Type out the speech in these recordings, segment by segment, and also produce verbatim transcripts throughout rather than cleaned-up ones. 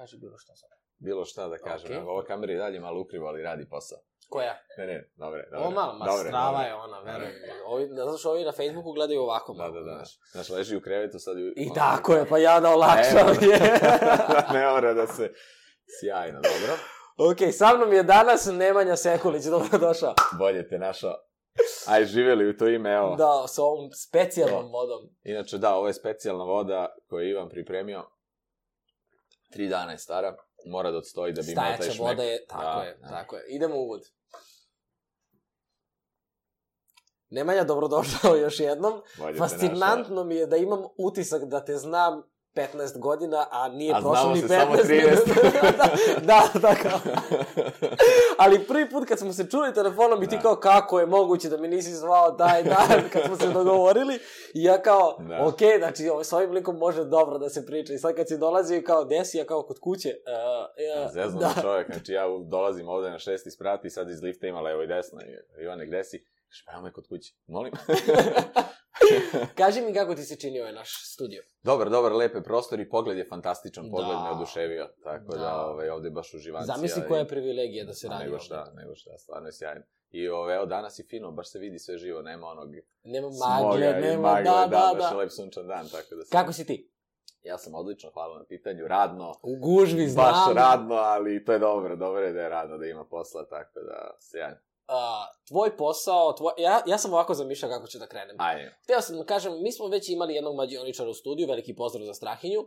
Kaži bilo šta sam. Bilo šta da kažem. Okay. Ova kamera je dalje malo ukriva, ali radi posao. Koja? Ne, ne, dobre, dobre. O, malo, ma dobre, strava dobre. je ona, verujem. Ovi, zato što ovi na Facebooku gledaju ovako. Da, da, da. Znaš, leži u krevetu sad i... I tako je, pa ja da olakšam je. Ne mora da se... Sjajno, dobro. Ok, sa mnom je danas Nemanja Sekulić, dobro došao. Bolje te našao. Aj, živjeli u to ime, evo. Da, s ovom specijalnom vodom. Inače, da, ovo je specijalna voda koju je Ivan pripremio. Tri dana je stara, mora da odstoji da bi imao taj šmek. Stajaća voda je, tako da, je, da. tako je. Idemo u uvod. Nemanja, dobrodošao još jednom. Bolje Fascinantno mi je da imam utisak da te znam petnaest godina, a nije a prošlo ni petnaest. A znamo se samo trinaest. da, da, da, kao. Ali prvi put kad smo se čuli telefonom i ti kao, kako je moguće da mi nisi zvao taj dan kad smo se dogovorili, i ja kao, da. ok, znači s ovim likom može dobro da se priča. I sad kad si dolazio kao, desi, ja kao kod kuće. Uh, uh, Zezno da. čovjek, znači ja dolazim ovde na šesti sprat i sad iz lifta ima levo i desno. Ivane, gde si? Špajamo je kod kuće. Molim. Kaži mi kako ti se činio ovaj naš studio. Dobar, dobar, lepe prostor i pogled je fantastičan, pogled da. me oduševio, tako da, da ovaj, ovde je baš uživancija. Zamisli koja je privilegija da se radi nego šta, ovdje. Nego šta, stvarno je sjajno. I ove, evo, danas je fino, baš se vidi sve živo, nema onog nema magle, nema, magle, da, da, da. Baš da. je lep sunčan dan, tako da sam... Kako si ti? Ja sam odlično, hvala na pitanju, radno. U gužvi, znam. Baš radno, ali to je dobro, dobro je da je radno, da ima posla, tako da, sjajno. Uh, tvoj posao, tvoj, ja, ja sam ovako zamišljao kako ću da krenem. Ajde. Htio sam da kažem, mi smo već imali jednog mađioničara u studiju, veliki pozdrav za Strahinju,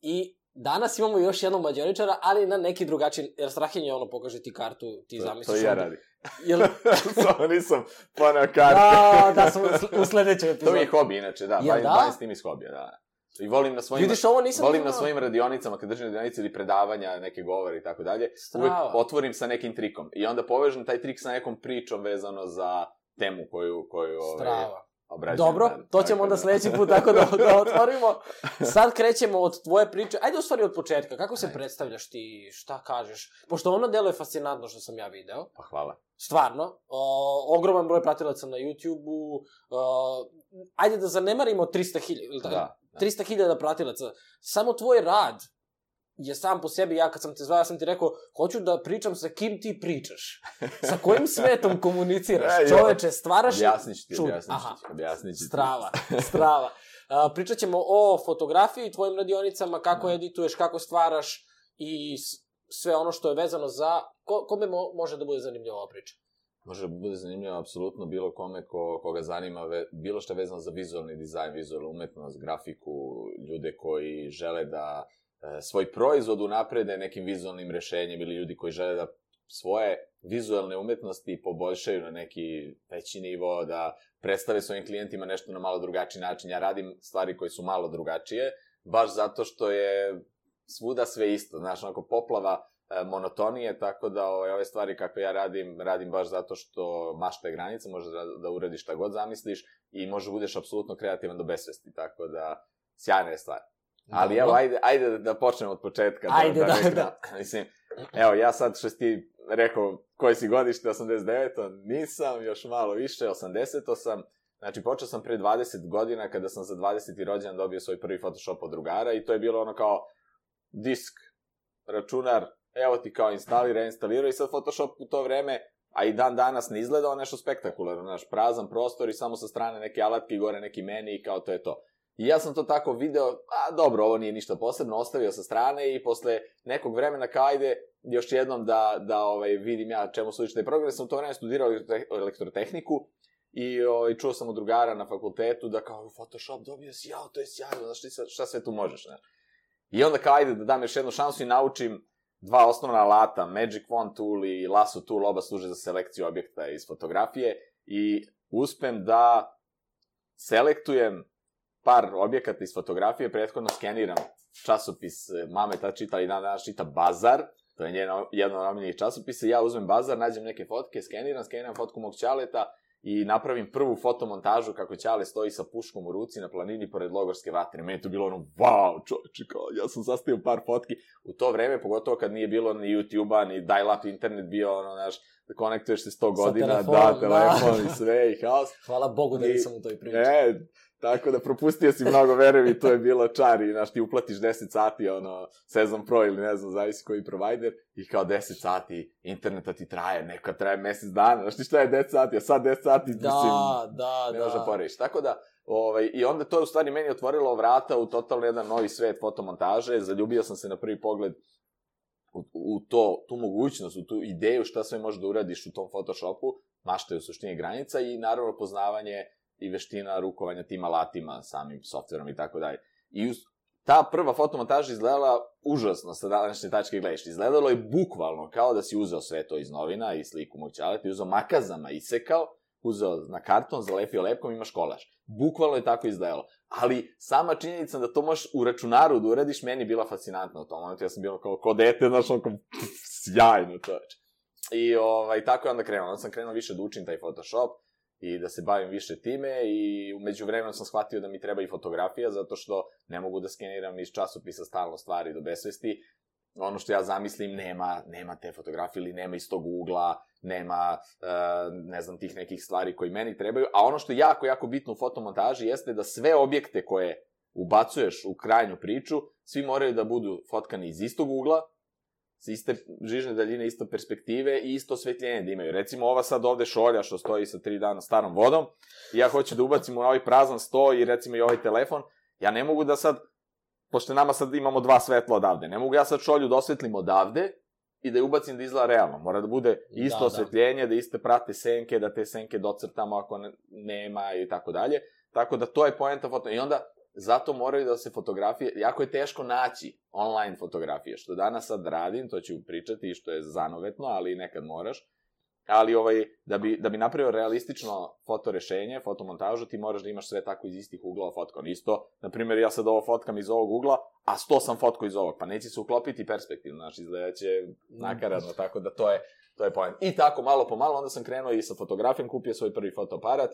i danas imamo još jednog mađioničara, ali na neki drugačiji, jer Strahinja ono, pokaže ti kartu, ti to, zamisliš. To ja radim. Jel... Samo nisam poneo kartu. Da, da, sam u sledećem epizodu. To mi je hobi, inače, da, bavim da? s tim iz hobija, da. I volim na svojim, Vidiš, ovo nisam volim znao. na svojim radionicama, kad držim radionice ili predavanja, neke govore i tako dalje, uvek otvorim sa nekim trikom. I onda povežem taj trik sa nekom pričom vezano za temu koju, koju ovaj, obrađujem. Dobro, da, to ćemo onda sljedeći put tako da, da otvorimo. Sad krećemo od tvoje priče. Ajde u stvari od početka. Kako se Ajde. predstavljaš ti, šta kažeš? Pošto ono delo je fascinantno što sam ja video. Pa hvala. Stvarno. O, ogroman broj pratilaca na YouTube-u. O, ajde da zanemarimo trista hiljada. Da. trista hiljada pratilaca. Samo tvoj rad je sam po sebi, ja kad sam te zvao, ja sam ti rekao, hoću da pričam sa kim ti pričaš. Sa kojim svetom komuniciraš. Čoveče, stvaraš... Objasnit ću ti, objasnit ću ti. Strava, strava. Uh, pričat ćemo o fotografiji, tvojim radionicama, kako edituješ, kako stvaraš i sve ono što je vezano za... Ko, kome mo, može da bude zanimljiva ova priča? Može da bude zanimljivo apsolutno bilo kome ko, koga zanima ve, bilo što je vezano za vizualni dizajn, vizualnu umetnost, grafiku, ljude koji žele da e, svoj proizvod unaprede nekim vizualnim rešenjem ili ljudi koji žele da svoje vizualne umetnosti poboljšaju na neki veći nivo, da predstave svojim klijentima nešto na malo drugačiji način. Ja radim stvari koje su malo drugačije, baš zato što je svuda sve isto. Znaš, onako poplava monotonije, tako da ove, ove stvari kakve ja radim, radim baš zato što mašta je granica, može da, da uradiš šta god zamisliš i može budeš apsolutno kreativan do besvesti, tako da sjajna je stvar. Ali evo, ajde, ajde da počnemo od početka. Ajde, da, da, da, da. da. Mislim, evo, ja sad što si ti rekao koje si godište, osamdeset deveto nisam, još malo više, osamdeseto sam. Znači, počeo sam pre dvadeset godina kada sam za dvadeseti rođendan dobio svoj prvi Photoshop od drugara i to je bilo ono kao disk, računar, evo ti kao instalira, instalira i sad Photoshop u to vreme, a i dan danas ne izgledao nešto spektakularno, znaš, prazan prostor i samo sa strane neke alatke i gore neki meni i kao to je to. I ja sam to tako video, a dobro, ovo nije ništa posebno, ostavio sa strane i posle nekog vremena kao ajde još jednom da, da ovaj, vidim ja čemu služi taj program, sam u to vreme studirao elektrotehniku i ovaj, čuo sam od drugara na fakultetu da kao Photoshop dobio si, jao, to je sjajno, znaš šta, šta sve tu možeš, znaš. I onda kao ajde da dam još jednu šansu i naučim dva osnovna alata, Magic Wand Tool i Lasso Tool, oba služe za selekciju objekta iz fotografije i uspem da selektujem par objekata iz fotografije, prethodno skeniram časopis, mame ta čita i dan danas čita Bazar, to je njeno, jedno od omiljenih časopisa, ja uzmem Bazar, nađem neke fotke, skeniram, skeniram fotku mog ćaleta i napravim prvu fotomontažu kako ćale stoji sa puškom u ruci na planini pored Logorske vatre. Meni je to bilo ono, wow, čovječe, kao, ja sam sastavio par fotki. U to vreme, pogotovo kad nije bilo ni YouTube-a, ni dial-up internet bio, ono, znaš, da konektuješ se sto godina, telefon, da, telefon da. I sve, i haos. Hvala Bogu da nisam u toj priči. E, Tako da propustio si mnogo, verujem, to je bilo čar i, znaš, ti uplatiš deset sati, ono, Sezon Pro ili ne znam, zavisi koji provider, i kao deset sati interneta ti traje, neka traje mesec dana, znaš ti šta je deset sati, a sad deset sati, da, mislim, da, ne možeš da da poreviš. Tako da, ovaj, i onda to je u stvari meni otvorilo vrata u totalno jedan novi svet fotomontaže, zaljubio sam se na prvi pogled u, u to, tu mogućnost, u tu ideju šta sve možeš da uradiš u tom Photoshopu, mašta je u suštini granica i naravno poznavanje i veština rukovanja tim alatima, samim softverom i tako dalje. I ta prva fotomontaža izgledala užasno sa današnje tačke gledaš. Izgledalo je bukvalno kao da si uzeo sve to iz novina i sliku moj ćaleta, uzeo makazama, isekao, uzeo na karton, zalepio lepkom, imaš kolaž. Bukvalno je tako izgledalo. Ali sama činjenica da to možeš u računaru da uradiš, meni bila fascinantna u tom momentu. Ja sam bilo kao, ko dete, znaš, ono kao, sjajno čoveče. I ovaj, tako je onda krenuo. Onda sam krenuo više da učim taj Photoshop i da se bavim više time i umeđu vremenu sam shvatio da mi treba i fotografija, zato što ne mogu da skeniram iz časopisa stalno stvari do besvesti. Ono što ja zamislim, nema, nema te fotografije ili nema iz tog ugla, nema, uh, ne znam, tih nekih stvari koji meni trebaju. A ono što je jako, jako bitno u fotomontaži jeste da sve objekte koje ubacuješ u krajnju priču, svi moraju da budu fotkani iz istog ugla, s iste žižne daljine, isto perspektive i isto osvetljenje da imaju. Recimo ova sad ovde šolja što stoji sa tri dana starom vodom i ja hoću da ubacim u ovaj prazan sto i recimo i ovaj telefon, ja ne mogu da sad, pošto nama sad imamo dva svetla odavde, ne mogu ja sad šolju da osvetlim odavde i da je ubacim da izgleda realno. Mora da bude isto da, osvetljenje, da. da iste prate senke, da te senke docrtamo ako ne, nema i tako dalje. Tako da to je poenta foto. I onda zato moraju da se fotografije, jako je teško naći online fotografije, što danas sad radim, to ću pričati i što je zanovetno, ali nekad moraš. Ali ovaj, da bi, da bi napravio realistično fotorešenje, fotomontažu, ti moraš da imaš sve tako iz istih uglova fotkom. Isto, na primjer, ja sad ovo fotkam iz ovog ugla, a sto sam fotko iz ovog, pa neće se uklopiti perspektivno, znači izgleda će nakaradno, tako da to je, to je point. I tako, malo po malo, onda sam krenuo i sa fotografijom, kupio svoj prvi fotoaparat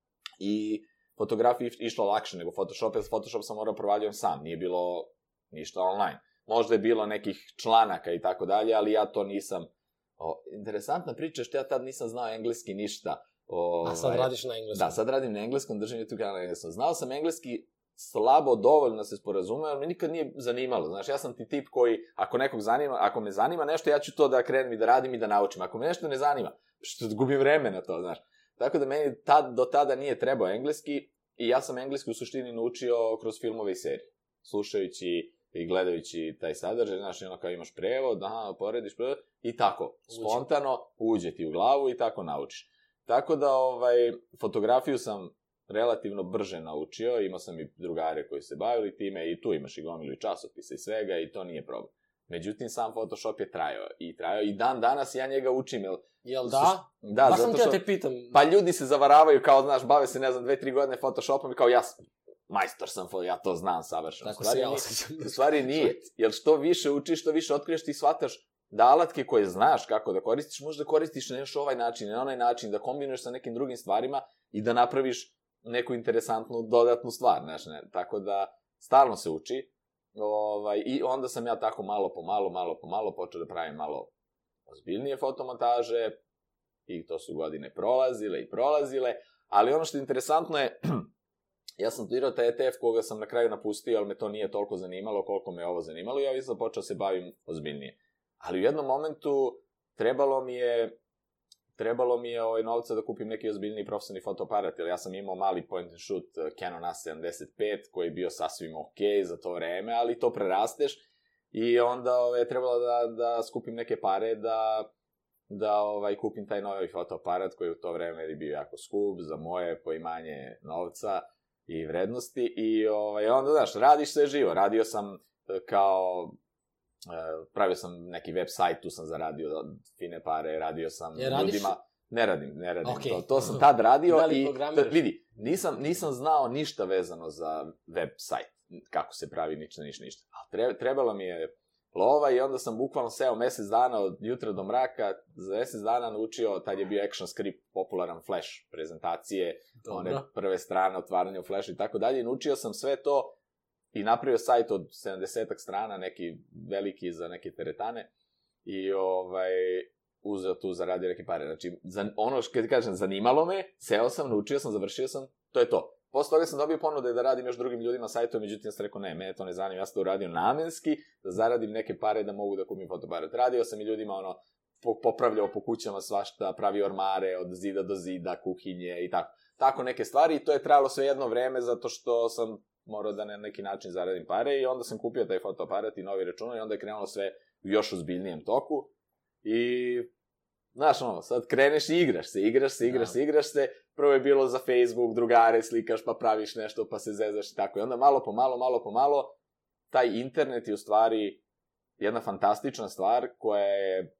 i fotografija išla lakše nego Photoshop, jer Photoshop sam morao provaljujem sam, nije bilo ništa online. Možda je bilo nekih članaka i tako dalje, ali ja to nisam. O, interesantna priča, što ja tad nisam znao engleski ništa. O, A sad radiš na engleskom? Da, sad radim na engleskom, držim YouTube kanal na engleskom. Znao sam engleski slabo, dovoljno da se sporazumeo, ali me nikad nije zanimalo. Znaš, ja sam ti tip koji, ako nekog zanima, ako me zanima nešto, ja ću to da krenem i da radim i da naučim. Ako me nešto ne zanima, što gubim vreme na to, znaš. Tako da meni tad, do tada nije trebao engleski i ja sam engleski u suštini naučio kroz filmove i serije. Slušajući i gledajući taj sadržaj, znaš, ono kao imaš prevod, aha, porediš, prevod, i tako, spontano uđe ti u glavu i tako naučiš. Tako da, ovaj, fotografiju sam relativno brže naučio, imao sam i drugare koji se bavili time i tu imaš i gomilu i časopisa i svega i to nije problem. Međutim, sam Photoshop je trajao i trajao i dan danas ja njega učim, jel... Jel da? Da, baš zato sam što... te pitam. Pa ljudi se zavaravaju kao, znaš, bave se, ne znam, dve, tri godine Photoshopom i kao ja majstor sam, ja to znam savršeno. Tako se ja osjećam. U stvari nije, jer što više učiš, što više otkriješ, ti shvataš da alatke koje znaš kako da koristiš, možeš da koristiš na još ovaj način, na onaj način, da kombinuješ sa nekim drugim stvarima i da napraviš neku interesantnu, dodatnu stvar, znaš, ne? Tako da, stalno se uči. Ovaj, i onda sam ja tako malo po malo, malo po malo počeo da pravim malo ozbiljnije fotomontaže i to su godine prolazile i prolazile, ali ono što je interesantno je, ja sam studirao taj E T F koga sam na kraju napustio, ali me to nije toliko zanimalo koliko me ovo zanimalo i ja sam počeo se bavim ozbiljnije. Ali u jednom momentu trebalo mi je trebalo mi je ovaj novca da kupim neki ozbiljniji profesionalni fotoaparat, jer ja sam imao mali point and shoot Canon A sedamdeset pet koji je bio sasvim okej za to vreme, ali to prerasteš i onda ovaj, trebalo da, da skupim neke pare da, da ovaj, kupim taj novi fotoaparat koji u to vreme je bio jako skup za moje poimanje novca i vrednosti i ovaj, onda, znaš, radiš sve živo. Radio sam kao... pravio sam neki web sajt, tu sam zaradio fine pare, radio sam je, ljudima... Ne radim, ne radim. Okay. To, to sam tad radio i... Da vidi, nisam, nisam znao ništa vezano za web sajt. Kako se pravi, ništa, ništa, ništa. Ali trebalo mi je lova i onda sam bukvalno seo mesec dana od jutra do mraka, za mesec dana naučio, tad je bio ActionScript, popularan Flash prezentacije, Dobro. one prve strane, otvaranje u Flashu i tako dalje. Naučio sam sve to i napravio sajt od sedamdeset strana, neki veliki za neke teretane i ovaj, uzeo tu, zaradio neke pare. Znači, za, ono što ti kažem, zanimalo me, seo sam, naučio sam, završio sam, to je to. posle toga sam dobio ponude da radim još drugim ljudima sajtove, međutim ja sam rekao ne, mene to ne zanima, ja sam to uradio namenski, da zaradim neke pare da mogu da kupim fotoaparat. Radio sam i ljudima ono, popravljao po kućama svašta, pravio ormare od zida do zida, kuhinje i tako. Tako neke stvari i to je trajalo sve jedno vreme zato što sam morao da na neki način zaradim pare i onda sam kupio taj fotoaparat i novi računar i onda je krenulo sve u još ozbiljnijem toku i znaš ono, sad kreneš i igraš se, igraš se, igraš se, igraš se, prvo je bilo za Facebook, drugare slikaš pa praviš nešto pa se zezaš i tako i onda malo po malo, malo po malo taj internet je u stvari jedna fantastična stvar koja je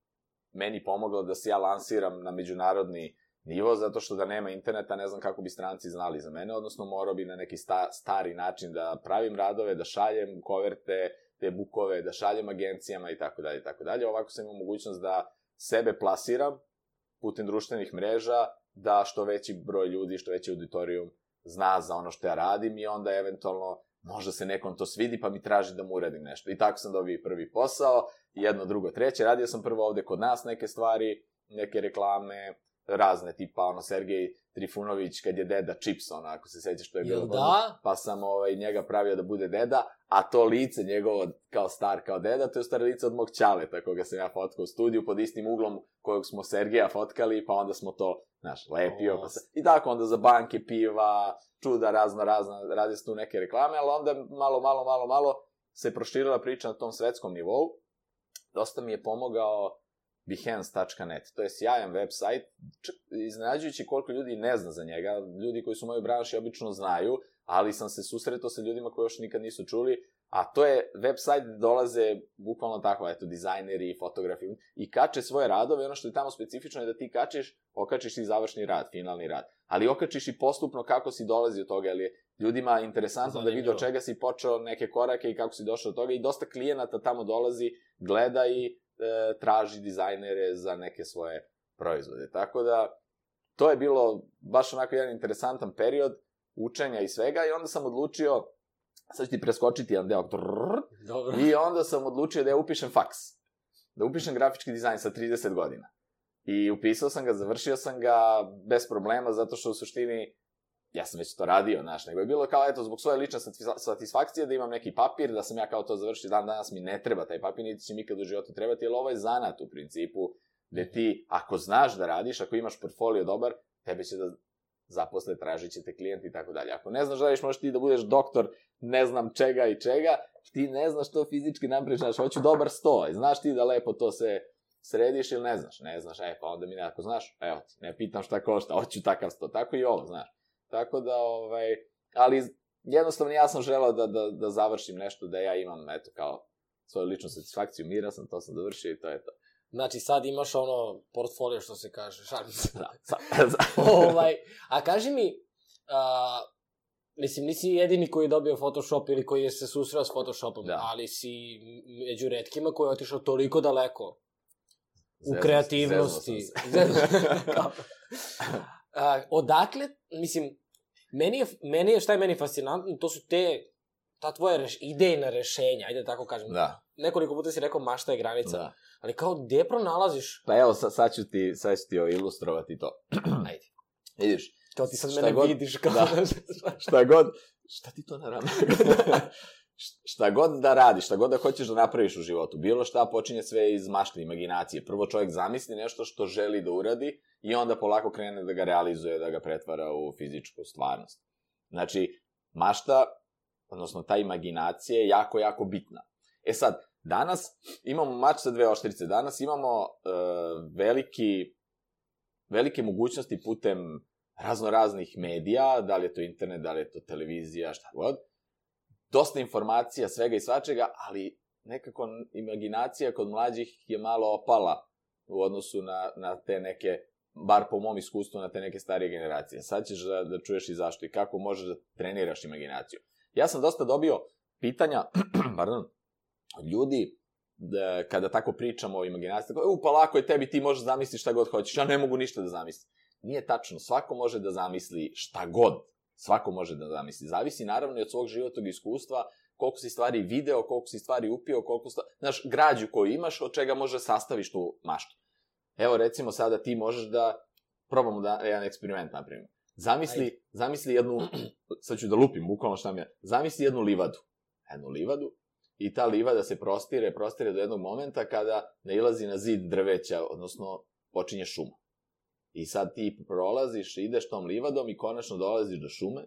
meni pomogla da se ja lansiram na međunarodni nivo, zato što da nema interneta ne znam kako bi stranci znali za mene, odnosno morao bi na neki sta, stari način da pravim radove, da šaljem koverte, te bukove, da šaljem agencijama i tako dalje i tako dalje. Ovako sam imao mogućnost da sebe plasiram putem društvenih mreža, da što veći broj ljudi, što veći auditorijum zna za ono što ja radim i onda eventualno možda se nekom to svidi pa mi traži da mu uradim nešto. I tako sam dobio prvi posao, jedno, drugo, treće. Radio sam prvo ovde kod nas neke stvari, neke reklame, razne, tipa, ono, Sergej Trifunović, kad je deda Chips, ono, ako se sećaš što je bilo. Da? Pa sam ovaj, njega pravio da bude deda, a to lice njegovo, kao star, kao deda, to je staro lice od mog ćaleta, koga sam ja fotkao u studiju, pod istim uglom kojeg smo Sergeja fotkali, pa onda smo to, znaš, lepio. Oh. Pa se... I tako, onda za banke, piva, čuda, razno, razno, radi se tu neke reklame, ali onda malo, malo, malo, malo se proširila priča na tom svetskom nivou. Dosta mi je pomogao Behance tačka net. To je sjajan web sajt, iznenađujući koliko ljudi ne zna za njega. Ljudi koji su u mojoj branši obično znaju, ali sam se susretao sa ljudima koji još nikad nisu čuli, a to je web sajt gde dolaze bukvalno tako, eto, dizajneri, fotografi i kače svoje radove. Ono što je tamo specifično je da ti kačiš, okačiš i završni rad, finalni rad, ali okačiš i postupno kako si dolazi od toga, jer je ljudima interesantno da vidi od čega si počeo neke korake i kako si došao od toga i dosta klijenata tamo dolazi, gleda i e, traži dizajnere za neke svoje proizvode. Tako da, to je bilo baš onako jedan interesantan period učenja i svega i onda sam odlučio, sad ću ti preskočiti jedan deo, Dobro. I onda sam odlučio da ja upišem faks, da upišem grafički dizajn sa trideset godina. I upisao sam ga, završio sam ga bez problema, zato što u suštini, ja sam već to radio, znaš, nego je bilo kao, eto, zbog svoje lične satisfakcije da imam neki papir, da sam ja kao to završio, dan danas mi ne treba taj papir, niti će mi ikad u životu trebati, jer ovo je zanat u principu, gde ti, ako znaš da radiš, ako imaš portfolio dobar, tebe će da zaposle, tražit će te klijenti i tako dalje. Ako ne znaš da radiš, možeš ti da budeš doktor ne znam čega i čega, ti ne znaš to fizički napraviš, znaš, hoću dobar sto, znaš ti da lepo to se središ ili ne znaš, ne znaš, e, pa onda mi ne, ako znaš, evo ti, ne pitam šta košta, hoću takav sto, tako i ovo, znaš. Tako da, ovaj, ali jednostavno ja sam želeo da, da, da završim nešto, da ja imam, eto, kao svoju ličnu satisfakciju, mira sam, to sam dovršio i to je to. Znači, sad imaš ono portfolio, što se kaže, šalim se. Da, ovaj, a kaži mi, a, mislim, nisi jedini koji je dobio Photoshop ili koji je se susreo s Photoshopom, da. Ali si među retkima koji je otišao toliko daleko u zezno, kreativnosti. a, odakle, mislim, meni je, meni je, šta je meni fascinantno, to su te, ta tvoja reš, idejna rešenja, ajde tako kažem. Da. Nekoliko puta si rekao mašta je granica. Da. Ali kao, gde pronalaziš? Pa evo, sad, sad ću ti, sad ću ti ilustrovati to. Ajde. Vidiš. Kao ti sad mene god, vidiš. Kao da, šta god, šta ti to naravno? Šta god da radiš, šta god da hoćeš da napraviš u životu, bilo šta počinje sve iz mašte, imaginacije. Prvo čovjek zamisli nešto što želi da uradi i onda polako krene da ga realizuje, da ga pretvara u fizičku stvarnost. Znači, mašta, odnosno ta imaginacija je jako, jako bitna. E sad, danas imamo mač sa dve oštrice. Danas imamo uh, veliki, velike mogućnosti putem razno raznih medija, da li je to internet, da li je to televizija, šta god. Dosta informacija, svega i svačega, ali nekako imaginacija kod mlađih je malo opala u odnosu na, na te neke, bar po mom iskustvu, na te neke starije generacije. Sad ćeš da, da čuješ i zašto i kako možeš da treniraš imaginaciju. Ja sam dosta dobio pitanja, pardon, od ljudi, da, kada tako pričamo o imaginaciji, tako, u, pa lako je tebi, ti možeš zamisliti šta god hoćeš, ja ne mogu ništa da zamislim. Nije tačno, svako može da zamisli šta god, svako može da zamisli. Zavisi naravno i od svog životnog iskustva, koliko si stvari video, koliko si stvari upio, koliko stvari, znaš, građu koju imaš, od čega može sastaviš tu maštu. Evo, recimo, sada ti možeš da, probamo da, jedan eksperiment napravimo. Zamisli, Ajde. zamisli jednu, sad ću da lupim, bukvalno šta mi je, zamisli jednu livadu. Jednu livadu i ta livada se prostire, prostire do jednog momenta kada nailazi na zid drveća, odnosno počinje šuma. I sad ti prolaziš, ideš tom livadom i konačno dolaziš do šume,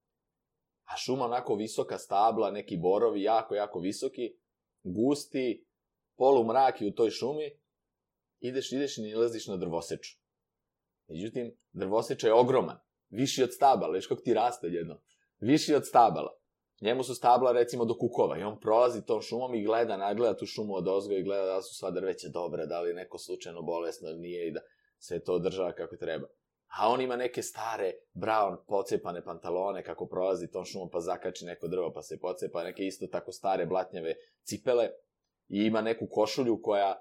a šuma onako visoka stabla, neki borovi, jako, jako visoki, gusti, polumraki u toj šumi, ideš, ideš i nailaziš na drvoseču. Međutim, drvoseča je ogroman, viši od stabala, viš kako ti raste jedno, viši od stabala. Njemu su stabla, recimo, do kukova i on prolazi tom šumom i gleda, nagleda tu šumu od ozgo i gleda da su sva drveća dobre, da li je neko slučajno bolesno ili nije i da sve to održava kako treba. A on ima neke stare, brown, pocepane pantalone kako prolazi tom šumom pa zakači neko drvo pa se pocepa, neke isto tako stare blatnjave cipele i ima neku košulju koja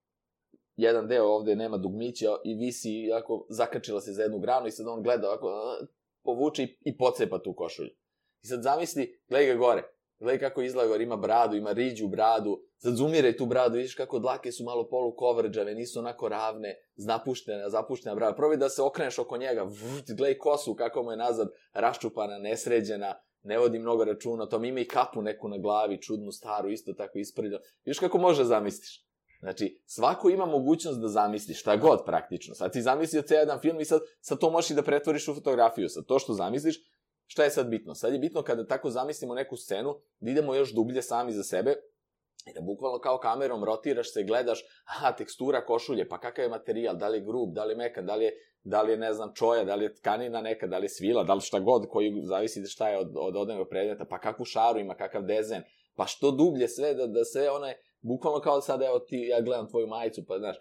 jedan deo ovde nema dugmića i visi, jako zakačila se za jednu granu i sad on gleda ovako, povuče i, i pocepa tu košulju. I sad zamisli, gledaj ga gore, gledaj kako izgleda gore, ima bradu, ima riđu bradu, sad zumiraj tu bradu, vidiš kako dlake su malo polukovrđave, nisu onako ravne, zapuštena, zapuštena brada. Probaj da se okreneš oko njega, vrt, gledaj kosu kako mu je nazad raščupana, nesređena, ne vodi mnogo računa o tom, ima i kapu neku na glavi, čudnu, staru, isto tako isprljeno. Vidiš kako može zamisliš. Znači, svako ima mogućnost da zamisli šta god praktično. Sad ti zamislio cijel jedan film i sad, sad to možeš i da pretvoriš u fotografiju. Sad to što zamisliš, šta je sad bitno? Sad je bitno kada tako zamislimo neku scenu, da idemo još dublje sami za sebe i da bukvalno kao kamerom rotiraš se, gledaš, aha, tekstura košulje, pa kakav je materijal, da li je grub, da li je mekan, da li je, da li je ne znam, čoja, da li je tkanina neka, da li je svila, da li šta god, koji zavisi da šta je od, od odnog predmeta, pa kakvu šaru ima, kakav dezen, pa što dublje sve, da, da sve onaj, bukvalno kao sad, evo ti, ja gledam tvoju majicu, pa znaš.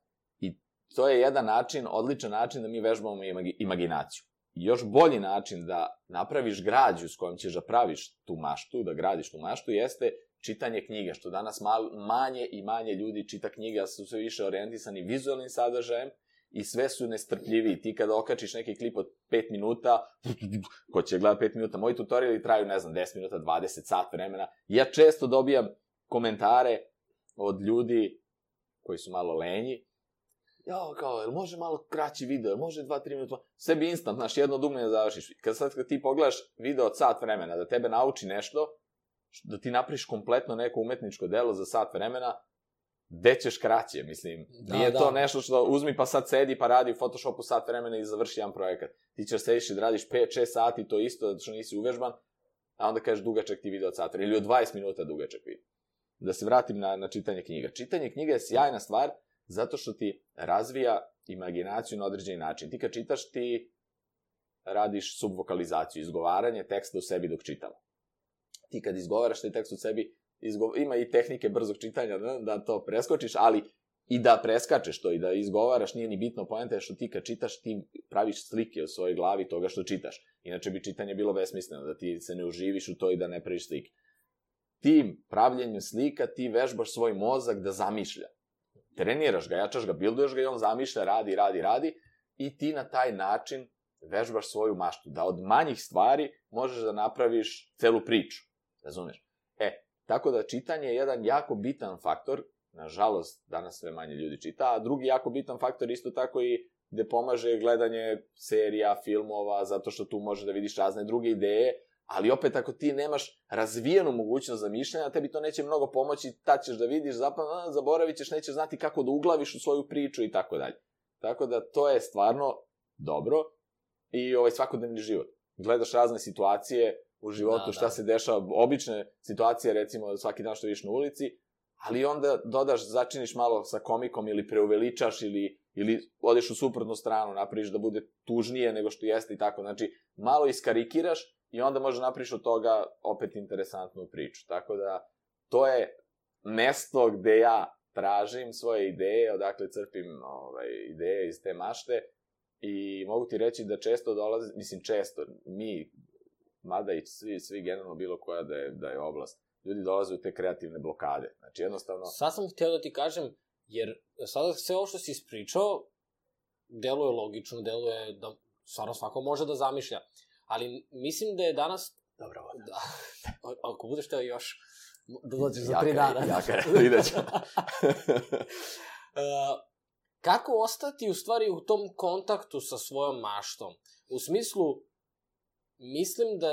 I to je jedan način, odličan način da mi vežbamo imaginaciju. I još bolji način da napraviš građu s kojom ćeš da praviš tu maštu, da gradiš tu maštu, jeste čitanje knjiga, što danas mal, manje i manje ljudi čita knjiga, su sve više orijentisani vizualnim sadržajem i sve su nestrpljiviji. Ti kada okačiš neki klip od pet minuta, ko će gledati pet minuta, moji tutoriali traju, ne znam, deset minuta, dvadeset sat vremena. Ja često dobijam komentare od ljudi koji su malo lenji, jao, kao, jel može malo kraći video, jel može dva tri minuta, sebi instant, znaš, jedno dugme ne završiš. Kad sad kad ti pogledaš video od sat vremena, da tebe nauči nešto, da ti napriš kompletno neko umetničko delo za sat vremena, gde ćeš kraće, mislim. Da, nije da. To nešto što uzmi pa sad sedi pa radi u Photoshopu sat vremena i završi jedan projekat. Ti ćeš sediš i da radiš pet šest sati, to isto, zato što nisi uvežban, a onda kažeš dugačak ti video od sat vremena, ili od dvadeset minuta dugačak video. Da se vratim na, na čitanje knjiga. Čitanje knjiga je sjajna stvar, zato što ti razvija imaginaciju na određeni način. Ti kad čitaš, ti radiš subvokalizaciju, izgovaranje teksta u sebi dok čitamo. Ti kad izgovaraš taj tekst u sebi, izgo... ima i tehnike brzog čitanja, da, da to preskočiš, ali i da preskačeš to i da izgovaraš, nije ni bitno, poenta je što ti kad čitaš, ti praviš slike u svojoj glavi toga što čitaš. Inače bi čitanje bilo besmisleno, da ti se ne uživiš u to i da ne praviš slike. Tim pravljenjem slika ti vežbaš svoj mozak da zamišlja. Treniraš ga, jačaš ga, bilduješ ga i on zamišlja, radi, radi, radi i ti na taj način vežbaš svoju maštu. Da od manjih stvari možeš da napraviš celu priču. Razumeš? E, tako da čitanje je jedan jako bitan faktor, nažalost danas sve manje ljudi čita, a drugi jako bitan faktor isto tako i gde pomaže gledanje serija, filmova, zato što tu možeš da vidiš razne druge ideje, ali opet ako ti nemaš razvijenu mogućnost zamišljanja, tebi to neće mnogo pomoći, tad ćeš da vidiš, zapravo zaboravit ćeš, nećeš znati kako da uglaviš u svoju priču i tako dalje. Tako da to je stvarno dobro i ovaj svakodnevni život. Gledaš razne situacije u životu, da, šta da. se dešava, obične situacije, recimo svaki dan što vidiš na ulici, ali onda dodaš, začiniš malo sa komikom ili preuveličaš ili, ili odeš u suprotnu stranu, napraviš da bude tužnije nego što jeste i tako. Znači, malo iskarikiraš i onda možeš napriš od toga opet interesantnu priču. Tako da, to je mesto gde ja tražim svoje ideje, odakle crpim ovaj, ideje iz te mašte i mogu ti reći da često dolazi, mislim često, mi, mada i svi, svi generalno bilo koja da je, da je oblast, ljudi dolaze u te kreativne blokade. Znači, jednostavno... Sad sam htio da ti kažem, jer sada sve ovo što si ispričao, deluje logično, deluje da stvarno svako može da zamišlja. Ali mislim da je danas... Dobro, voda. Da. Ako budeš teo još, da dođeš za tri dana. Jaka je, vidjet ću. uh, kako ostati u stvari u tom kontaktu sa svojom maštom? U smislu, mislim da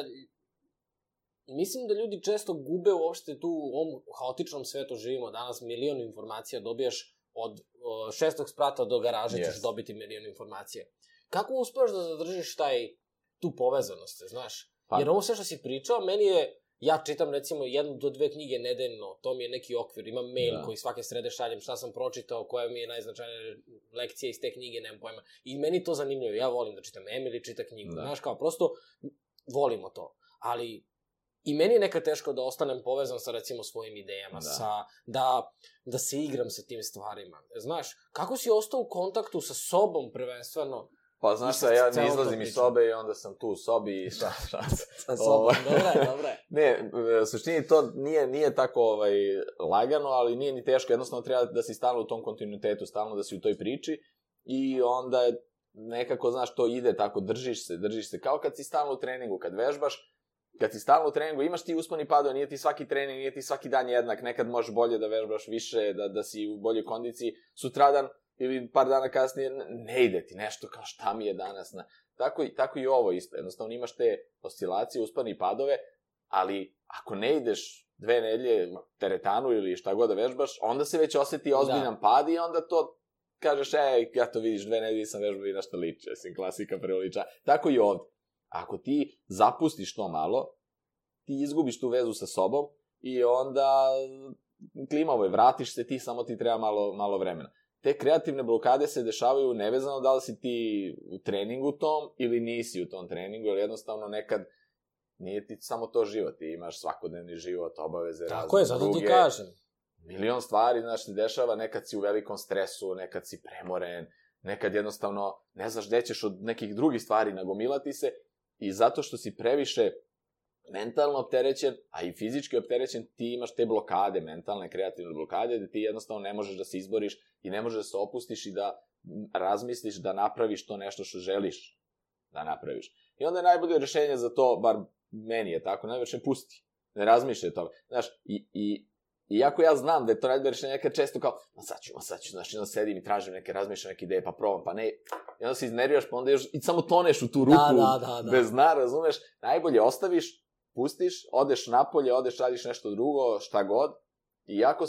mislim da ljudi često gube uopšte tu u ovom haotičnom svetu živimo. Danas milion informacija dobijaš od o, šestog sprata do garaže, yes. ćeš dobiti milion informacija. Kako uspeš da zadržiš taj, tu povezanost, znaš? Pa. Jer ovo sve što si pričao, meni je, ja čitam recimo jednu do dve knjige nedeljno, to mi je neki okvir, imam mail da. Koji svake srede šaljem šta sam pročitao, koja mi je najznačajnija lekcija iz te knjige, nemam pojma. I meni to zanimljivo, ja volim da čitam, Emily čita knjigu, da. Znaš kao, prosto volimo to. Ali i meni je nekad teško da ostanem povezan sa recimo svojim idejama, da. Sa, da, da se igram sa tim stvarima. Znaš, kako si ostao u kontaktu sa sobom prvenstveno? Pa znaš šta, ja ne izlazim iz sobe i onda sam tu u sobi i šta, šta. Sa sobom, dobra je, dobra je. Ne, u suštini to nije, nije tako ovaj, lagano, ali nije ni teško, jednostavno treba da si stalno u tom kontinuitetu, stalno da si u toj priči i onda nekako, znaš, to ide tako, držiš se, držiš se, kao kad si stalno u treningu, kad vežbaš, kad si stalno u treningu, imaš ti usponi padova, nije ti svaki trening, nije ti svaki dan jednak, nekad možeš bolje da vežbaš više, da, da si u boljoj kondiciji, sutradan ili par dana kasnije, ne ide ti nešto kao šta mi je danas. Na... Tako, tako i ovo isto, jednostavno imaš te oscilacije, usponi i padove, ali ako ne ideš dve nedelje teretanu ili šta god da vežbaš, onda se već osjeti ozbiljan da. Pad i onda to kažeš, ej, ja to vidiš, dve nedelje sam vežbao i na što liče, sim klasika priliča. Tako i ovdje. Ako ti zapustiš to malo, ti izgubiš tu vezu sa sobom i onda klimavo je, vratiš se ti, samo ti treba malo, malo vremena. Te kreativne blokade se dešavaju nevezano da li si ti u treningu tom ili nisi u tom treningu, jer jednostavno nekad nije ti samo to život, ti imaš svakodnevni život, obaveze, razne druge. Tako je, zato ti kažem. Milion stvari, znaš, se dešava, nekad si u velikom stresu, nekad si premoren, nekad jednostavno ne znaš gde ćeš od nekih drugih stvari nagomilati se i zato što si previše mentalno opterećen, a i fizički opterećen, ti imaš te blokade, mentalne, kreativne blokade, da ti jednostavno ne možeš da se izboriš i ne možeš da se opustiš i da razmisliš da napraviš to nešto što želiš da napraviš. I onda je najbolje rešenje za to, bar meni je tako, najbolje pusti, ne razmišljaj o tome. Znaš, i, i, iako ja znam da je to najbolje rešenje, nekad često kao, ma sad ću, ma sad ću, znači, onda sedim i tražim neke, razmišljam neke ideje, pa probam, pa ne, i onda se iznerviraš, pa onda još i samo toneš u tu rupu, da, da, da, da. bez dna, razumeš, najbolje ostaviš, pustiš, odeš napolje, odeš, radiš nešto drugo, šta god, i ako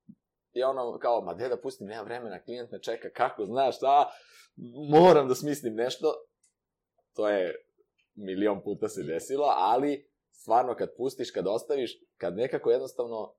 je ono kao, ma gde da pustim, nema vremena, klijent me čeka, kako, znaš, šta, moram da smislim nešto, to je milion puta se desilo, ali stvarno kad pustiš, kad ostaviš, kad nekako jednostavno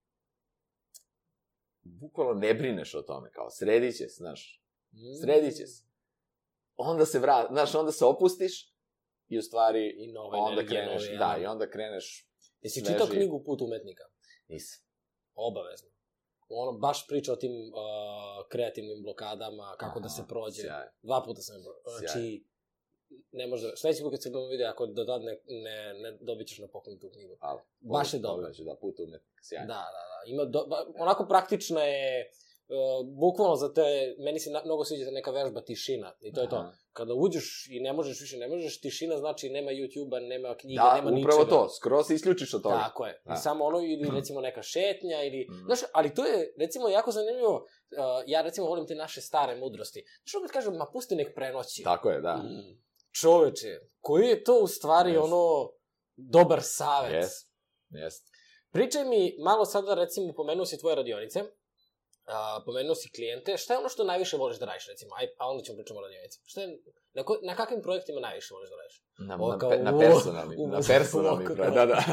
bukvalno ne brineš o tome, kao sredit će se, znaš, sredit će se, onda se vrat, znaš, onda se opustiš, i u stvari, I nove onda energije, kreneš, nove, da, i onda kreneš... Jesi čitao knjigu Put umetnika? Nisam. Obavezno. Ono, baš priča o tim uh, kreativnim blokadama, kako Aha, da se prođe. Sjaj. Dva puta sam... Znači, ne može... Sljedeći put kad se budemo vidio, ako do tad ne, ne, ne dobit ćeš na poklon tu knjigu. Ali, baš je dobro. Da, Put umetnika, sjaj. Da, da, da. Ima do, ba, onako praktična je... Uh, bukvalno za te, meni se na, mnogo sviđa neka vežba tišina i to je to. Kada uđeš i ne možeš više, ne možeš, tišina znači nema YouTube-a, nema knjiga, da, nema ničega. Da, upravo to, skoro se isključiš od toga. Tako je. Da. I samo ono, ili recimo neka šetnja, ili, mm. znaš, ali to je, recimo, jako zanimljivo, uh, ja recimo volim te naše stare mudrosti. Znaš, opet kažem, ma pusti nek prenoći. Tako je, da. Mm. Čoveče, koji je to u stvari yes. ono, dobar savet. Jes, jes. Pričaj mi malo sada, recimo, pomenuo si tvoje radionice. Uh, pomenuo si klijente, šta je ono što najviše voliš da radiš, recimo, aj, a onda ćemo pričamo o radionici. Šta je, na, ko, na kakvim projektima najviše voliš da radiš? Na, o, kao, na, pe, na personalni, u, na personalni projekt, da, da.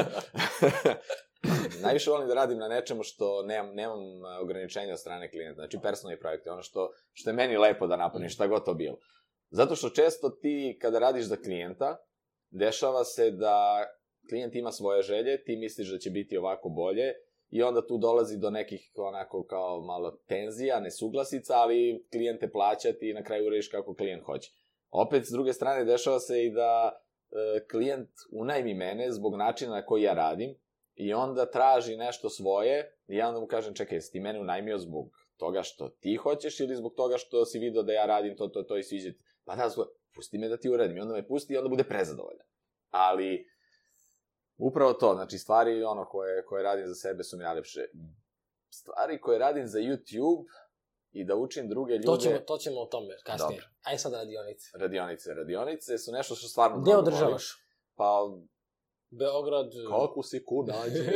Najviše volim da radim na nečemu što nemam, nemam ograničenja od strane klijenta, znači personalni projekt je ono što, što je meni lepo da napunim, šta god to bilo. Zato što često ti, kada radiš za klijenta, dešava se da klijent ima svoje želje, ti misliš da će biti ovako bolje, i onda tu dolazi do nekih onako kao malo tenzija, nesuglasica, ali klijente plaćati i na kraju uradiš kako klijent hoće. Opet, s druge strane, dešava se i da e, klijent unajmi mene zbog načina na koji ja radim i onda traži nešto svoje i ja onda mu kažem, čekaj, jesi ti mene unajmio zbog toga što ti hoćeš ili zbog toga što si vidio da ja radim to, to, to i sviđa ti? Pa da, pusti me da ti uradim i onda me pusti i onda bude prezadovoljan. Ali... Upravo to, znači stvari ono koje, koje radim za sebe su mi najlepše. Stvari koje radim za YouTube i da učim druge ljude... To ćemo, to ćemo o tome kasnije. Dobro. Ajde sad radionice. Radionice. Radionice su nešto što stvarno... Gde održavaš? Pa... Beograd... Kako si ku nađi?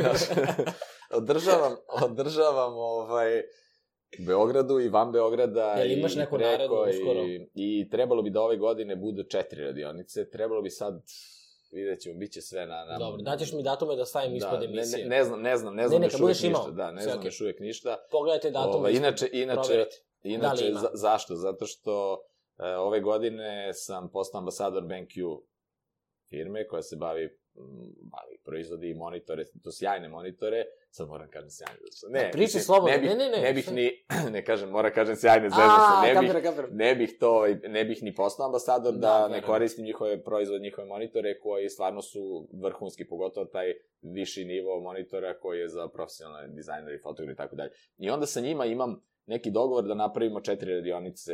održavam, održavam ovaj... Beogradu i van Beograda. Jel imaš neku narednu uskoro? I, I trebalo bi da ove godine bude četiri radionice. Trebalo bi sad... Vidjet ćemo, bit će sve na... na... Dobro, daćeš mi datume da stavim ispod emisije. Ne, ne, ne znam, ne znam, ne znam ne, još uvijek ništa. Imao. Da, ne sve znam okay. još uvijek ništa. Pogledajte datume Ova, ispod, inače, inače, inače da za, zašto? Zato što e, ove godine sam postao ambasador BenQ firme koja se bavi, bavi proizvodi monitore, to sjajne monitore, sad moram kažem sjajne. Ne, pričaj mislim, slobodno, ne bih, ne, ne, ne. Ne bih ni, ne kažem, moram kažem sjajne, zezno se, ne, kapira, bih, kapira. ne bih to, ne bih ni postao ambasador da, da ne koristim njihove proizvode, njihove monitore koji stvarno su vrhunski, pogotovo taj viši nivo monitora koji je za profesionalne dizajnere i fotografe i tako dalje. I onda sa njima imam neki dogovor da napravimo četiri radionice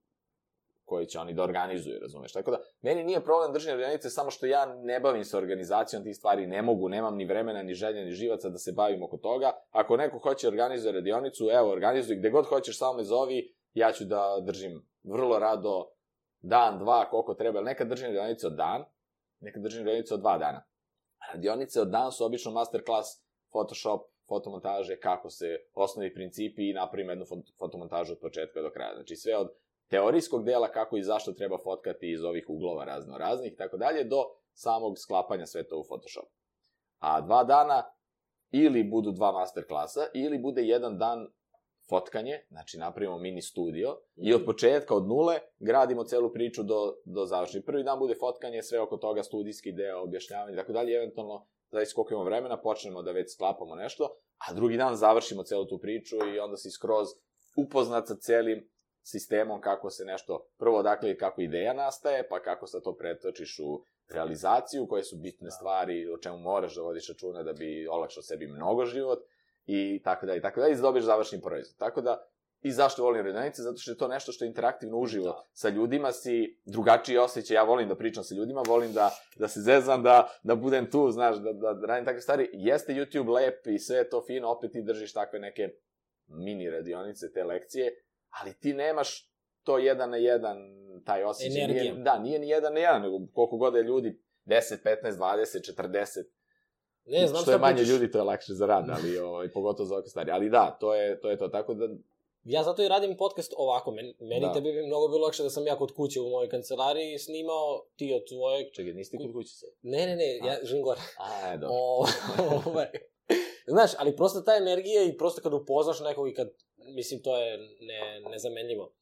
koji će oni da organizuju, razumeš? Tako da, meni nije problem držanje radionice, samo što ja ne bavim se organizacijom tih stvari, ne mogu, nemam ni vremena, ni želja, ni živaca da se bavim oko toga. Ako neko hoće organizuje radionicu, evo, organizuj, gde god hoćeš, samo me zovi, ja ću da držim vrlo rado dan, dva, koliko treba. Nekad držim radionice od dan, nekad držim radionice od dva dana. Radionice od dan su obično masterclass, Photoshop, fotomontaže, kako se osnovi principi i napravim jednu fotomontažu od početka do kraja. Znači sve od teorijskog dela kako i zašto treba fotkati iz ovih uglova razno raznih i tako dalje, do samog sklapanja sve to u Photoshopu. A dva dana ili budu dva masterklasa, ili bude jedan dan fotkanje, znači napravimo mini studio, mm-hmm. i od početka, od nule, gradimo celu priču do, do završenja. Prvi dan bude fotkanje, sve oko toga, studijski deo, objašnjavanje i tako dalje, eventualno, zavisno koliko imamo vremena, počnemo da već sklapamo nešto, a drugi dan završimo celu tu priču i onda si skroz upoznat sa celim sistemom kako se nešto, prvo dakle kako ideja nastaje, pa kako se to pretočiš u realizaciju, koje su bitne stvari, o čemu moraš da vodiš računa da bi olakšao sebi mnogo život, i tako da, i tako da, i dobiš završni proizvod. Tako da, i zašto volim radionice? Zato što je to nešto što je interaktivno uživo. Da. Sa ljudima si drugačiji osjećaj, ja volim da pričam sa ljudima, volim da, da se zezam, da, da budem tu, znaš, da, da, da radim takve stvari. Jeste YouTube lep i sve je to fino, opet ti držiš takve neke mini radionice, te lekcije, ali ti nemaš to jedan na jedan, taj osjećaj. Energija. Nije, da, nije ni jedan na jedan, nego koliko god je ljudi, deset, petnaest, dvadeset, četrdeset, ne, znam što je manje pričaš. Ljudi, to je lakše za rad, ali o, pogotovo za ovakve stvari. Ali da, to je, to je to, tako da... Ja zato i radim podcast ovako, meni, meni da. tebi bi mnogo bilo lakše da sam ja kod kuće u mojoj kancelariji snimao, ti od tvojeg... Čekaj, nisi ti kod kuće sad? Ne, ne, ne, A. ja živim gore. A, je, dobro. O, ovaj... Znaš, ali prosto ta energija i prosto kad upoznaš nekog i kad, mislim, to je ne, nezamenljivo. Uh,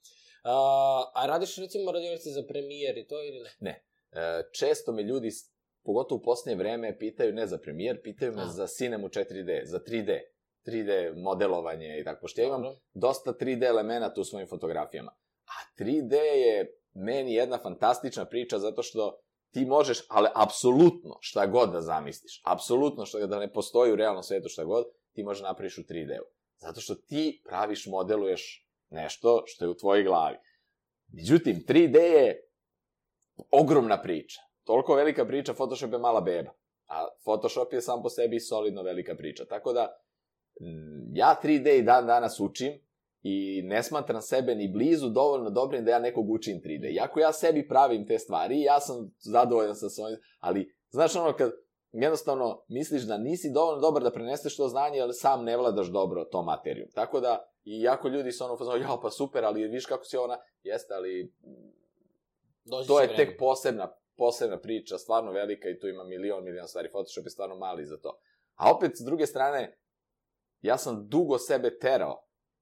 a radiš recimo radionice za premijer i to ili ne? Ne. E, često me ljudi, pogotovo u posljednje vreme, pitaju ne za premijer, pitaju me a. za Cinema četiri D, za tri D. tri D modelovanje i tako, pošto ja imam Dobro. dosta tri D elemenata u svojim fotografijama. A tri D je meni jedna fantastična priča zato što ti možeš, ali apsolutno šta god da zamisliš, apsolutno šta da ne postoji u realnom svetu šta god, ti možeš napraviš u tri D-u. Zato što ti praviš, modeluješ nešto što je u tvojoj glavi. Međutim, tri D je ogromna priča. Toliko velika priča, Photoshop je mala beba. A Photoshop je sam po sebi solidno velika priča. Tako da, ja tri D i dan danas učim i ne smatram sebe ni blizu dovoljno dobrim da ja nekog učim tri D. Iako ja sebi pravim te stvari, ja sam zadovoljan sa svojim, ali znaš ono kad jednostavno misliš da nisi dovoljno dobar da preneseš to znanje, ali sam ne vladaš dobro tom materijom. Tako da, i jako ljudi su ono fazonu, ja pa super, ali viš kako si ona, jeste, ali Dođi to je vreme. Tek posebna, posebna priča, stvarno velika i tu ima milion, milion stvari, Photoshop je stvarno mali za to. A opet, s druge strane, ja sam dugo sebe terao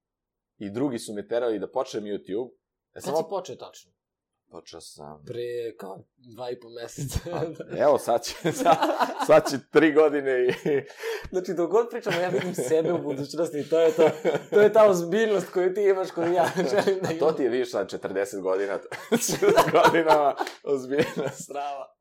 i drugi su me terali da počnem YouTube. Ja Kad si počeo tačno? Počeo sam... Pre, kao, dva i po meseca. Evo, sad će, sad, sad će tri godine i... Znači, dok god pričamo, ja vidim sebe u budućnosti i to je to, to je ta ozbiljnost koju ti imaš, koju ja želim da imam. To ti je viš sad četrdeset godina, četrdeset godinama ozbiljnost. Strava.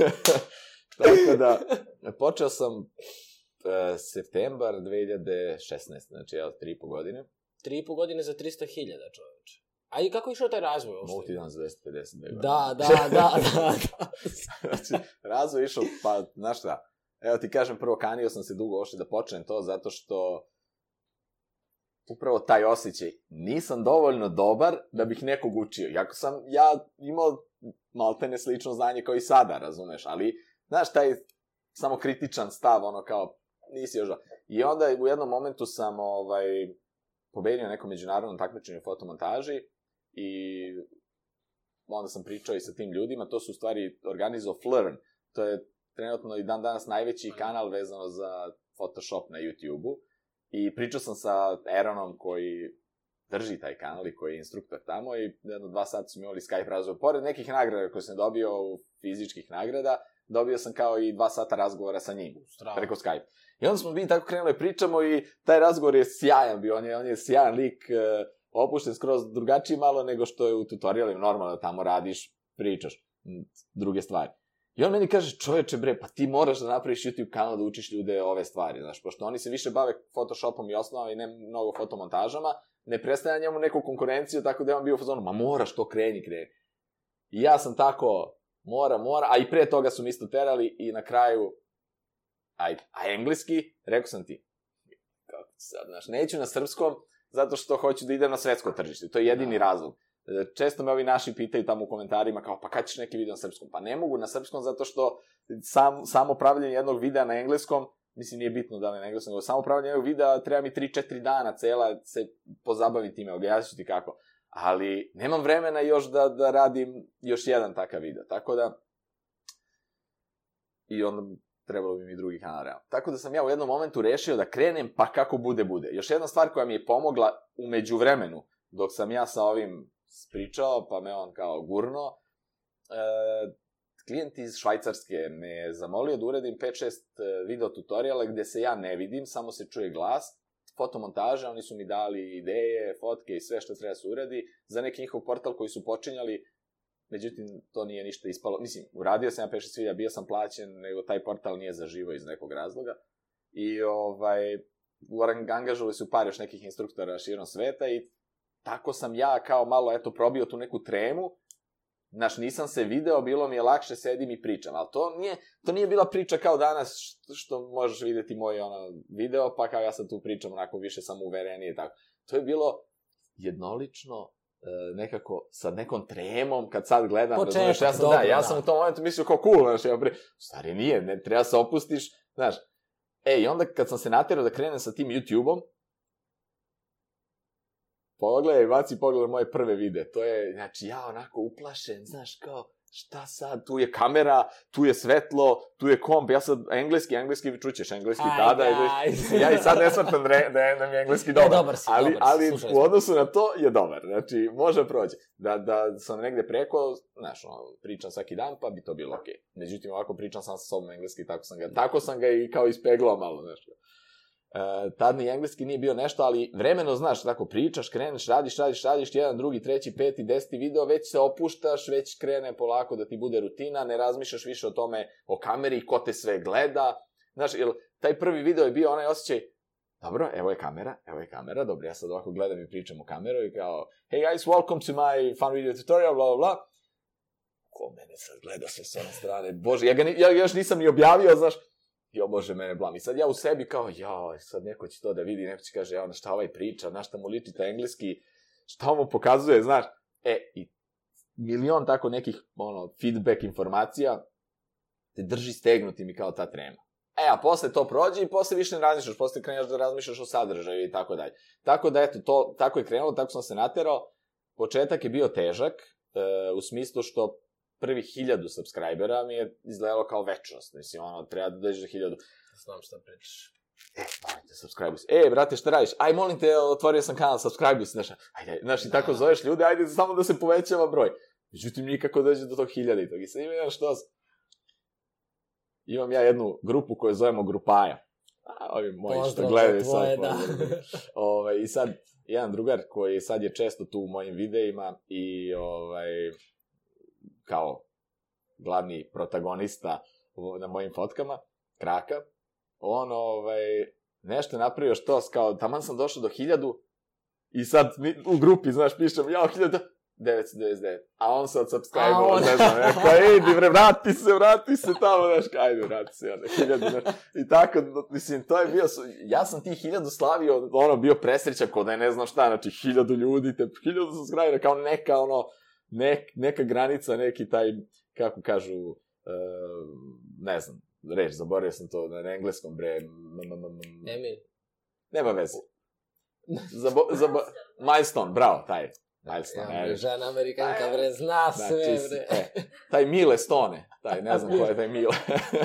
Tako da, počeo sam uh, septembar dve hiljade šesnaeste, znači, evo, tri i po godine. Tri i po godine za trista hiljada, čoveče. A i kako je išao taj razvoj? Mogu ti dan za dvesta pedeset. Da, da, da, da, da. Znači, razvoj je išao, pa, znaš šta, evo ti kažem, prvo kanio sam se dugo ošte da počnem to, zato što upravo taj osjećaj, nisam dovoljno dobar da bih nekog učio. Iako sam ja imao maltene slično znanje kao i sada, razumeš, ali, znaš, taj samo kritičan stav, ono kao, nisi još... I onda u jednom momentu sam, ovaj, pobedio na nekom međunarodnom takmičenju u fotomontaži i onda sam pričao i sa tim ljudima, to su u stvari organizovao Flurn, to je trenutno i dan danas najveći kanal vezano za Photoshop na YouTube-u. I pričao sam sa Aaronom koji drži taj kanal i koji je instruktor tamo i jedno dva sata smo imali Skype razgovor. Pored nekih nagrada koje sam dobio, fizičkih nagrada, dobio sam kao i dva sata razgovora sa njim, Strava. preko Skype. I onda smo mi tako krenuli pričamo i taj razgovor je sjajan bio, on je, on je sjajan lik, opušten skroz drugačiji malo nego što je u tutorialima, normalno da tamo radiš, pričaš druge stvari. I on meni kaže, čoveče bre, pa ti moraš da napraviš YouTube kanal da učiš ljude ove stvari, znaš, pošto oni se više bave Photoshopom i osnovama i ne mnogo fotomontažama, ne predstavlja njemu neku konkurenciju, tako da je on bio u fazonu, ma moraš to, kreni, kreni. I ja sam tako, mora, mora, a i pre toga su mi isto terali i na kraju, ajde, a engleski, rekao sam ti, kako ti sad, znaš, neću na srpskom, zato što hoću da idem na svetsko tržište, to je jedini razlog. Često me ovi naši pitaju tamo u komentarima kao, pa kad ćeš neki video na srpskom? Pa ne mogu na srpskom zato što sam, samo pravljanje jednog videa na engleskom, mislim nije bitno da li na engleskom, samo pravljanje jednog videa treba mi tri četiri dana cela se pozabaviti time, objasnit ću ti kako. Ali nemam vremena još da, da radim još jedan takav video, tako da i onda trebalo bi mi drugi kanal realno. Tako da sam ja u jednom momentu rešio da krenem pa kako bude bude. Još jedna stvar koja mi je pomogla u međuvremenu, dok sam ja sa ovim spričao, pa me on kao gurno. E, klijent iz Švajcarske me zamolio da uradim pet šest video tutoriala gde se ja ne vidim, samo se čuje glas, fotomontaže, oni su mi dali ideje, fotke i sve što treba se uradi za neki njihov portal koji su počinjali, međutim, to nije ništa ispalo. Mislim, uradio sam ja pet šest videa, bio sam plaćen, nego taj portal nije zaživao iz nekog razloga. I, ovaj, angažovali su par još nekih instruktora širom sveta i tako sam ja kao malo, eto, probio tu neku tremu, znaš, nisam se video, bilo mi je lakše, sedim i pričam, ali to nije, to nije bila priča kao danas, što, što možeš vidjeti moj ono, video, pa kao ja sad tu pričam onako više samouverenije i tako. To je bilo jednolično, nekako, sa nekom tremom, kad sad gledam, Početak, razumiješ, ja sam, dobro, da, ja sam u tom momentu mislio kao cool, znaš, ja pre, stari nije, ne, treba se opustiš, znaš. E, i onda kad sam se natjerao da krenem sa tim YouTube-om, pogledaj, baci pogled moje prve videe, to je, znači, ja onako uplašen, znaš, kao, šta sad, tu je kamera, tu je svetlo, tu je komp, ja sad, engleski, engleski vi čućeš, engleski aj, tada, aj. Ja i sad ne svrtam da, da, da mi je engleski dobar, ne, dobar si, ali, dobar ali si, u odnosu na to je dobar, znači, može proći, da, da sam negde preko, znaš, ono, pričam svaki dan, pa bi to bilo okej, okay. Međutim, ovako pričam sam sa sobom engleski, tako sam ga, tako sam ga i kao ispeglao malo, znaš, Uh, tad ni engleski nije bio nešto, ali vremeno, znaš, tako pričaš, kreneš, radiš, radiš, radiš, jedan, drugi, treći, peti, deseti video, već se opuštaš, već krene polako da ti bude rutina, ne razmišljaš više o tome, o kameri, ko te sve gleda, znaš, jer taj prvi video je bio onaj osjećaj, dobro, evo je kamera, evo je kamera, dobro, ja sad ovako gledam i pričam o kameru i kao, hey guys, welcome to my fun video tutorial, bla, bla, bla, ko mene sad gleda sve s one strane, bože, ja ga ni, ja još nisam ni objavio, znaš, jo, bože, mene blam. I sad ja u sebi kao, jao, sad neko će to da vidi, neko će kaže, jao, šta ovaj priča, na šta mu liči ta engleski, šta mu pokazuje, znaš. E, i milion tako nekih, ono, feedback informacija te drži stegnuti mi kao ta trema. E, a posle to prođe i posle više ne razmišljaš, posle krenjaš da razmišljaš o sadržaju i tako dalje. Tako da, eto, to, tako je krenulo, tako sam se naterao. Početak je bio težak, e, u smislu što prvih hiljadu subscribera mi je izgledalo kao večnost. Mislim, ono, treba da dođeš do hiljadu. Znam šta pričaš. E, molim te, subscribe se. E, brate, šta radiš? Aj, molim te, otvorio sam kanal, subscribe se, znaš. Ajde, znaš, i tako zoveš ljude, ajde, samo da se povećava broj. Međutim, nikako dođe do tog hiljada i tog. I sad ima jedan štos. Imam ja jednu grupu koju zovemo Grupaja. A, ovi moji što gledaju sad. Da. Ove, I sad, jedan drugar koji sad je često tu u mojim videima i, ovaj, kao glavni protagonista na mojim fotkama, Kraka, on ovaj, nešto napravio štos, kao taman sam došao do hiljadu i sad u grupi, znaš, pišem, jao, hiljada, devetsto devedeset devet. A on se od subscribe-ovo, ne znam, ja kao, ej, bre, vrati se, vrati se tamo, znaš, ajde, vrati se, onda, hiljadu, znaš, i tako, mislim, to je bio, ja sam ti hiljadu slavio, ono, bio presrećan, ko da je ne znam šta, znači, hiljadu ljudi, te hiljadu subscribe, kao neka, ono, nek, neka granica, neki taj, kako kažu, uh, ne znam, reč, zaboravio sam to na engleskom, bre, Emil. Nema veze. Zabo, zabo, milestone, bravo, taj. Milestone, ja, bre, žena Amerikanka, bre, zna sve, bre. E, taj Mile Stone, taj, ne znam ko je taj Mile.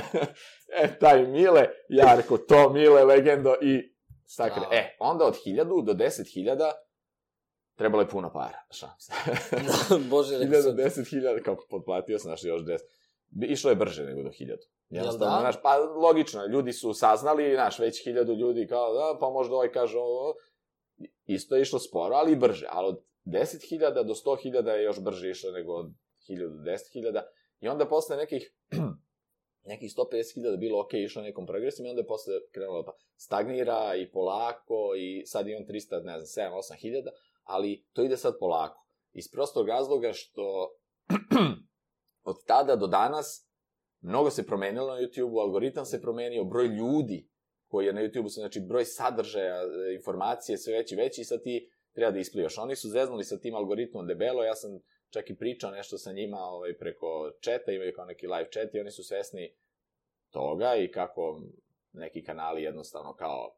E, taj Mile, ja rekao, to Mile, legendo i sakre. A. E, onda od hiljadu do deset hiljada trebalo je puno para, šanse. Bože, hiljadu do deset hiljada, kako potplatio sam, znaš, još deset. Išlo je brže nego do hiljadu. Jednostavno, da? Znaš, pa logično, ljudi su saznali, znaš, već hiljadu ljudi kao, da, pa možda ovaj kaže ovo, isto je išlo sporo, ali i brže. Ali od deset hiljada do sto hiljada je još brže išlo nego od hiljadu do deset hiljada. I onda posle nekih, nekih sto pedeset hiljada bilo ok, išlo nekom progresom i onda je posle krenulo pa stagnira i polako i sad imam trista, ne znam, sedam osam hiljada, ali to ide sad polako. Iz prostog razloga što od tada do danas mnogo se promenilo na YouTube-u, algoritam se promenio, broj ljudi koji je na YouTube-u, znači broj sadržaja, informacije, sve veći, veći i sad ti treba da isplivaš. Oni su zeznuli sa tim algoritmom debelo, ja sam čak i pričao nešto sa njima ovaj, preko četa, imaju kao neki live chat i oni su svesni toga i kako neki kanali jednostavno kao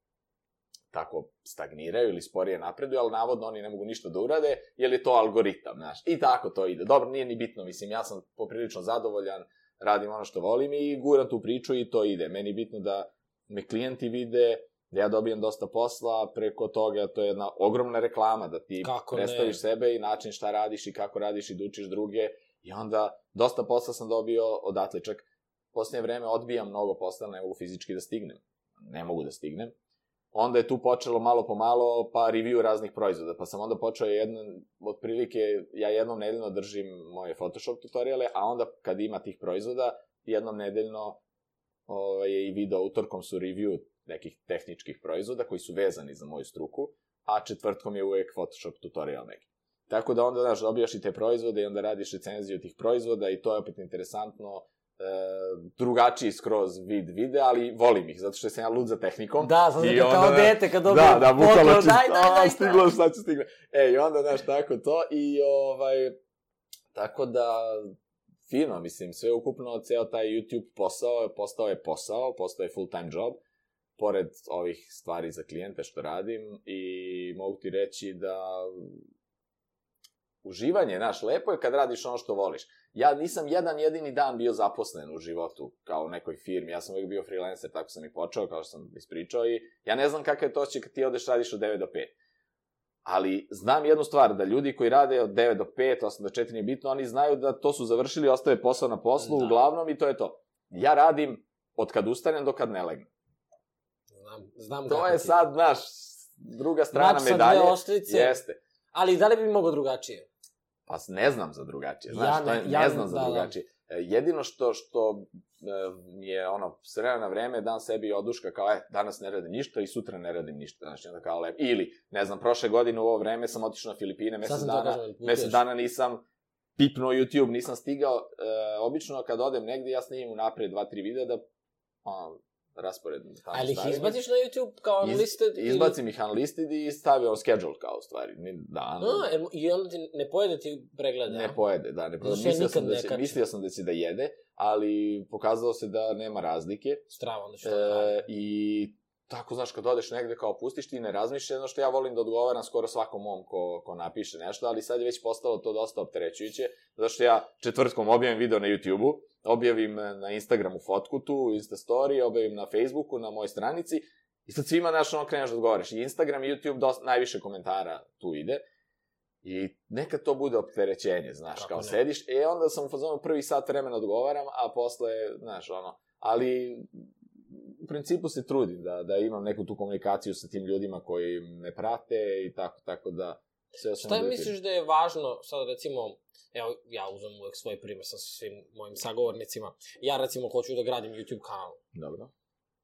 tako stagniraju ili sporije napreduju, ali navodno oni ne mogu ništa da urade, jer je to algoritam, znaš. I tako to ide. Dobro, nije ni bitno, mislim, ja sam poprilično zadovoljan, radim ono što volim i guram tu priču i to ide. Meni je bitno da me klijenti vide, da ja dobijem dosta posla preko toga, to je jedna ogromna reklama, da ti kako predstaviš ne? Sebe i način šta radiš i kako radiš i da učiš druge i onda dosta posla sam dobio odatle, čak posljednje vreme odbijam mnogo posla, ne mogu fizički da stignem. Ne mogu da stignem. Onda je tu počelo malo po malo, pa review raznih proizvoda, pa sam onda počeo jednom, otprilike, ja jednom nedeljno držim moje Photoshop tutoriale, a onda kad ima tih proizvoda, jednom nedeljno ovaj, i video utorkom su review nekih tehničkih proizvoda koji su vezani za moju struku, a četvrtkom je uvek Photoshop tutorial neki. Tako da onda, znaš, dobijaš i te proizvode i onda radiš recenziju tih proizvoda i to je opet interesantno, E, drugačiji skroz vid vide, ali volim ih, zato što sam ja lud za tehnikom. Da, sam zato kao dete, kad dobiju da, da, bukvalno poklon, daj, daj, daj, stiglo, šta će stigne. E, i onda, znaš, tako to, i ovaj, tako da, fino, mislim, sve ukupno, ceo taj YouTube posao, postao je posao, postao je full time job, pored ovih stvari za klijente što radim, i mogu ti reći da uživanje, znaš, lepo je kad radiš ono što voliš. Ja nisam jedan jedini dan bio zaposlen u životu, kao u nekoj firmi, ja sam uvijek bio freelancer, tako sam i počeo, kao što sam ispričao, i ja ne znam kakav je to će kad ti odeš radiš od devet do pet. Ali znam jednu stvar, da ljudi koji rade od devet do pet, osam do četiri nije bitno, oni znaju da to su završili, ostave posao na poslu, da. Uglavnom, i to je to. Ja radim od kad ustanem do kad ne legnem. Znam, znam to je ti. Sad, znaš, druga strana Mač medalje. Mač sa dve oštrice. Jeste. Ali da li bi mogo drugačije? Pa ne znam za drugačije, znaš, ja ne, je, ja ne znam za da, drugačije. Da. Jedino što, što je, ono, s vremena na vreme dan sebi oduška, kao, e, danas ne radim ništa i sutra ne radim ništa, znači, onda kao lep. Ili, ne znam, prošle godine u ovo vreme sam otišao na Filipine, mesec dana, kažem, mesec dana nisam pipnuo YouTube, nisam stigao, e, obično kad odem negdje, ja snimim unapred dva, tri videa da, ono, raspored. Ali ih izbaciš na YouTube kao unlisted? Iz, izbacim ili... ih unlisted i stavio schedule kao stvari. Da, no, no, i onda ti ne pojede ti pregleda? Ne pojede, da. Ne pojede. Mislio, sam da će, mislio sam da će da jede, ali pokazalo se da nema razlike. Strava, onda što e, I tako, znaš, kad odeš negde kao pustiš ti ne razmišljaš, jedno što ja volim da odgovaram skoro svakom mom ko, ko napiše nešto, ali sad je već postalo to dosta opterećujuće, zato što ja četvrtkom objavim video na YouTube-u, objavim na Instagramu fotku tu, Insta story, objavim na Facebooku, na mojoj stranici, i sad svima, znaš, ono kreneš da odgovaraš. I Instagram i YouTube dosta, najviše komentara tu ide, i nekad to bude opterećenje, znaš, kako kao ne? Sediš, e, onda sam u fazonu prvi sat vremena odgovaram, a posle, znaš, ono, ali u principu se trudim da, da imam neku tu komunikaciju sa tim ljudima koji me prate i tako, tako da... Šta misliš da je važno, sad recimo, evo, ja uzmem uvek svoj primjer sa svim mojim sagovornicima, ja recimo hoću da gradim YouTube kanal. Dobro.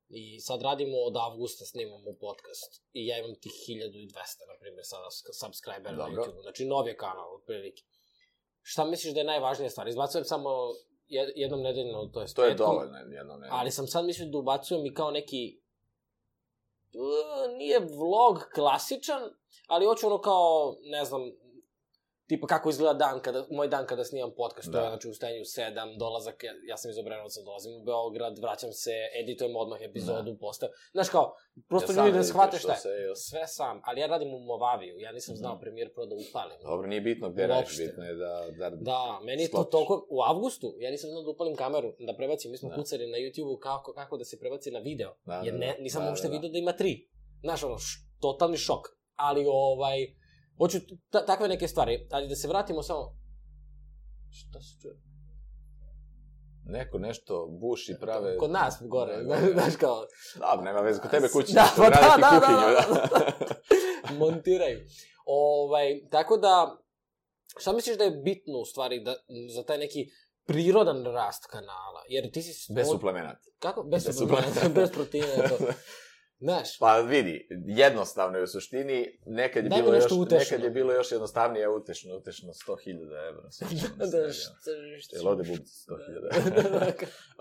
I sad radimo od avgusta, snimamo podcast. I ja imam tih hiljadu i dvesta, na primjer, sada subscribera na YouTube. Znači, nov je kanal, otprilike. Šta misliš da je najvažnija stvar? Izbacujem samo jednom nedeljno, to je To je dovoljno, jednom nedeljno. Ali sam sad mislio da ubacujem i kao neki... Nije vlog klasičan, ali hoću ono kao, ne znam, tipa kako izgleda dan, kada, moj dan kada snimam podcast, da. To je znači u stajanju sedam, dolazak, ja, ja sam iz Obrenovca, dolazim u Beograd, vraćam se, editujem odmah epizodu, postav. Znaš kao, prosto ja ljudi da shvate šta je. Se, sve sam, ali ja radim u Movaviju, ja nisam znao mm. Premiere Pro da upalim. Dobro, nije bitno gde radiš, bitno je da... Da, da meni je to toliko, u avgustu, ja nisam znao da upalim kameru, da prebacim, mi smo da. kucali na YouTube-u kako, kako da se prebaci na video, da, jer ne, nisam da, uopšte da, da. vidio da ima tri. Znaš, ono, š, totalni šok, ali ovaj... Hoću ta, takve neke stvari, ali da se vratimo samo... Šta se čuje? Neko nešto buši prave... Kod nas, gore, znaš kao... Da, nema veze, kod tebe kući, da, da, da, da, kuhinju, da, da, da. Montiraj. Ovaj, tako da, šta misliš da je bitno, u stvari, da, za taj neki prirodan rast kanala? Jer ti si... Bez suplemenata. Kako? Bez, bez suplemenata, bez proteina, to... Znaš. Pa vidi, jednostavno je u suštini, nekad je, bilo još, nekad je bilo još jednostavnije utešno, utešno sto hiljada evra. Da, da, što je... Jel ode bubci sto hiljada evra?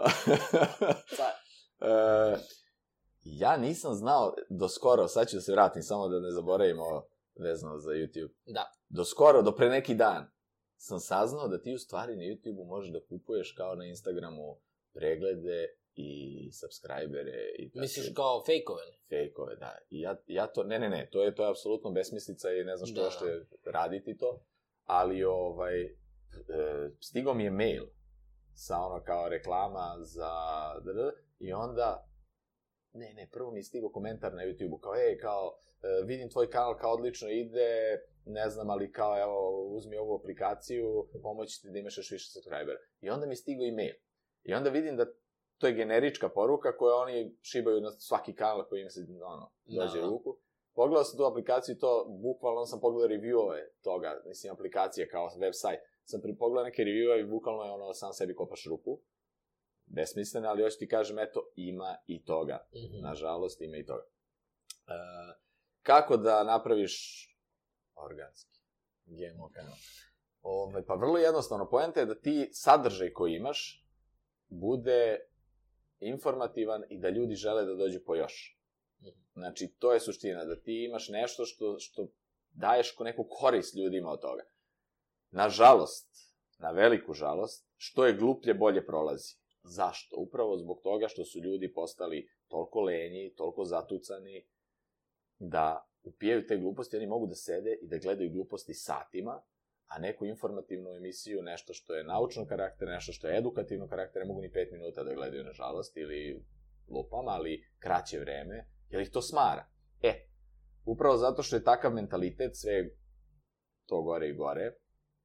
uh, ja nisam znao do skoro, sad ću da se vratim, samo da ne zaboravim ovo vezano za YouTube. Da. Do skoro, do pre neki dan, sam saznao da ti u stvari na YouTube-u možeš da kupuješ kao na Instagramu preglede i subscribere i tako. Misliš kao fejkove? Fejkove, da. I ja, ja to, ne, ne, ne, to je, to je apsolutno besmislica i ne znam što što je raditi to, ali ovaj, e, stigao mi je mail sa ono kao reklama za i onda, ne, ne, prvo mi je stigao komentar na YouTube-u, kao, ej, kao, e, vidim tvoj kanal kao odlično ide, ne znam, ali kao, evo, uzmi ovu aplikaciju, pomoći ti da imaš još više subscribera. I onda mi je stigao i mail. I onda vidim da to je generička poruka koju oni šibaju na svaki kanal koji im se, ono, dođe u ruku. Pogledao sam tu aplikaciju i to, bukvalno sam pogledao reviewove toga, mislim, aplikacije kao website. Sam pogledao neke reviewove i bukvalno je ono, sam sebi kopaš ruku. Besmisleno, ali hoću ti kažem, eto, ima i toga. Mm-hmm. Nažalost, ima i toga. E, kako da napraviš organski G M O kanal? Ove, pa vrlo jednostavno, poenta je da ti sadržaj koji imaš bude informativan i da ljudi žele da dođu po još. Znači, to je suština, da ti imaš nešto što, što daješ neku korist ljudima od toga. Nažalost, na veliku žalost, što je gluplje, bolje prolazi. Zašto? Upravo zbog toga što su ljudi postali toliko lenji, toliko zatucani, da upijaju te gluposti, oni mogu da sede i da gledaju gluposti satima, a neku informativnu emisiju, nešto što je naučnog karaktera, nešto što je edukativnog karaktera, ne mogu ni pet minuta da gledaju, nažalost, ili lupam, ali kraće vreme, jer ih to smara. E, upravo zato što je takav mentalitet, sve to gore i gore,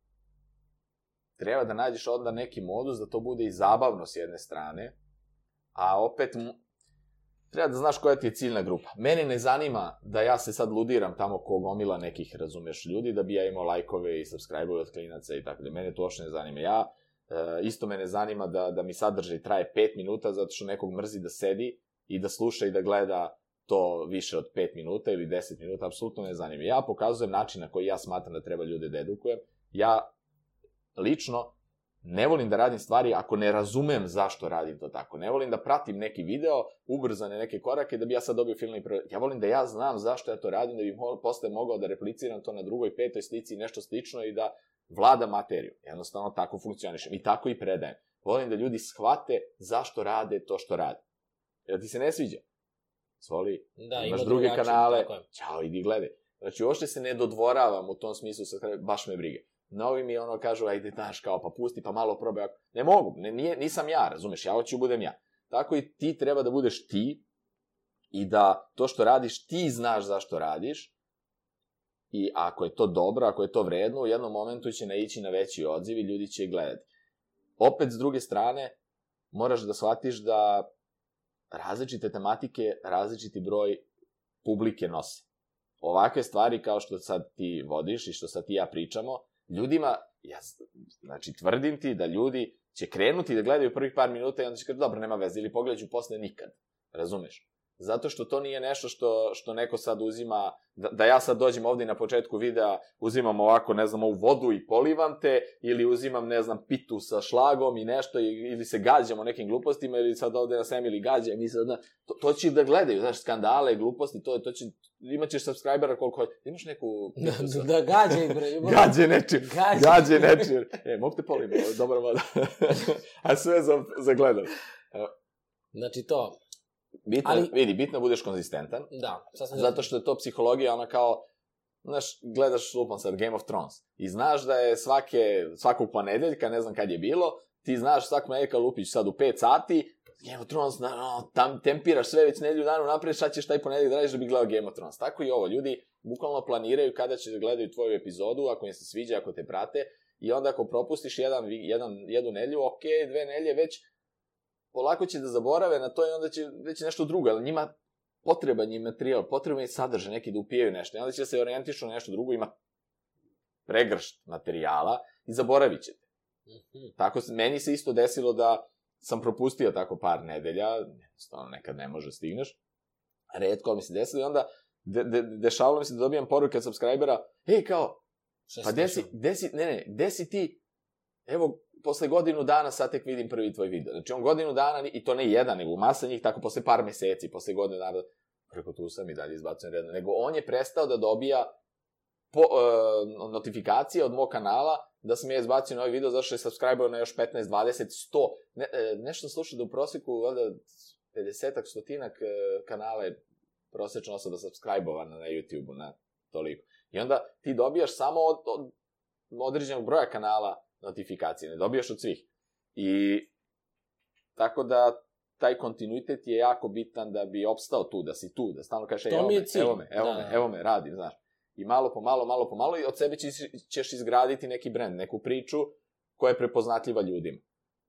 treba da nađeš onda neki modus da to bude i zabavno s jedne strane, a opet treba da znaš koja ti je ciljna grupa. Mene ne zanima da ja se sad ludiram tamo ko gomila nekih, razumeš, ljudi, da bi ja imao lajkove i subscribe-ove od klinaca i tako da. Mene to uopšte ne zanima. Ja, e, isto me ne zanima da, da mi sadržaj traje pet minuta zato što nekog mrzi da sedi i da sluša i da gleda to više od pet minuta ili deset minuta, apsolutno ne zanima. Ja pokazujem način na koji ja smatram da treba ljude da edukujem. Ja, lično, ne volim da radim stvari ako ne razumem zašto radim to tako. Ne volim da pratim neki video, ubrzane neke korake, da bi ja sad dobio filmni prvi. Ja volim da ja znam zašto ja to radim, da bi posle mogao da repliciram to na drugoj, petoj slici, nešto slično i da vladam materiju. Jednostavno tako funkcionišem. I tako i predajem. Volim da ljudi shvate zašto rade to što rade. Jer ti se ne sviđa. Svoli, da, imaš ima druge kanale, ćao, idi gledaj. Znači, uopšte se ne dodvoravam u tom smislu, baš me brige. Novi mi ono kažu, ajde, znaš, kao, pa pusti, pa malo probaj. Ne mogu, ne, nije, nisam ja, razumeš, ja hoću budem ja. Tako i ti treba da budeš ti i da to što radiš, ti znaš zašto radiš i ako je to dobro, ako je to vredno, u jednom momentu će naići na veći odziv i ljudi će gledati. Opet, s druge strane, moraš da shvatiš da različite tematike, različiti broj publike nose. Ovakve stvari kao što sad ti vodiš i što sad ti ja pričamo, ljudima, ja, znači, tvrdim ti da ljudi će krenuti da gledaju prvih par minuta i onda će kaži, dobro, nema veze, ili pogledat ću posle nikad. razumeš? Zato što to nije nešto što, što neko sad uzima, da, da ja sad dođem ovdje na početku videa, uzimam ovako, ne znam, ovu vodu i polivam te, ili uzimam, ne znam, pitu sa šlagom i nešto, ili se gađamo nekim glupostima, ili sad ovdje nas Emili gađa, i sad, to, to će da gledaju, znaš, skandale, gluposti, to, to će, imat ćeš subscribera koliko hoće. Imaš neku... Da, da gađe, bre. Gađe nečim, gađe, gađe nečim. E, mogu te polim, dobra voda. A sve za, za gledam. Znači to... Bitno, ali, vidi, bitno budeš konzistentan. Da. Sasvim zato što je to psihologija, ona kao, znaš, gledaš lupan sad Game of Thrones i znaš da je svake, svakog ponedeljka, ne znam kad je bilo, ti znaš svakog ponedeljka lupić sad u pet sati, Game of Thrones, no, tam tempiraš sve već nedelju danu napred, šta ćeš taj ponedeljak da radiš da bi gledao Game of Thrones. Tako i ovo, ljudi bukvalno planiraju kada će da gledaju tvoju epizodu, ako im se sviđa, ako te prate, i onda ako propustiš jedan, jedan, jednu nedelju, ok, dve nedelje već, polako će da zaborave na to i onda će već nešto drugo, ali njima potreban je materijal, potreban je sadržaj, neki da upijaju nešto, i onda će se orijentišu na nešto drugo, ima pregršt materijala i zaboravit ćete. Mm-hmm. Tako, meni se isto desilo da sam propustio tako par nedelja, jednostavno nekad ne može stigneš, retko mi se desilo i onda de, de, dešavalo mi se da dobijam poruke od subscribera, ej kao, pa desi, desi, ne, ne, desi ti, evo, posle godinu dana sad tek vidim prvi tvoj video. Znači on godinu dana, i to ne jedan, nego masa njih, tako posle par meseci, posle godinu dana, preko tu sam i dalje izbacujem redno, nego on je prestao da dobija po, uh, notifikacije od mog kanala da sam ja izbacio novi video, zato što je subscriber na još petnaest, dvadeset, sto. Ne, nešto slušao da u proseku, valjda, pedesetak, stotinak kanala je prosečno osoba subscribe-ovana na YouTube-u, na toliko. I onda ti dobijaš samo od, od određenog broja kanala notifikacije, ne dobijaš od svih. I tako da taj kontinuitet je jako bitan da bi opstao tu, da si tu, da stalno kažeš, evo me, evo me, evo me, evo me, radim, znaš. I malo po malo, malo po malo i od sebe ćeš, ćeš izgraditi neki brend, neku priču koja je prepoznatljiva ljudima.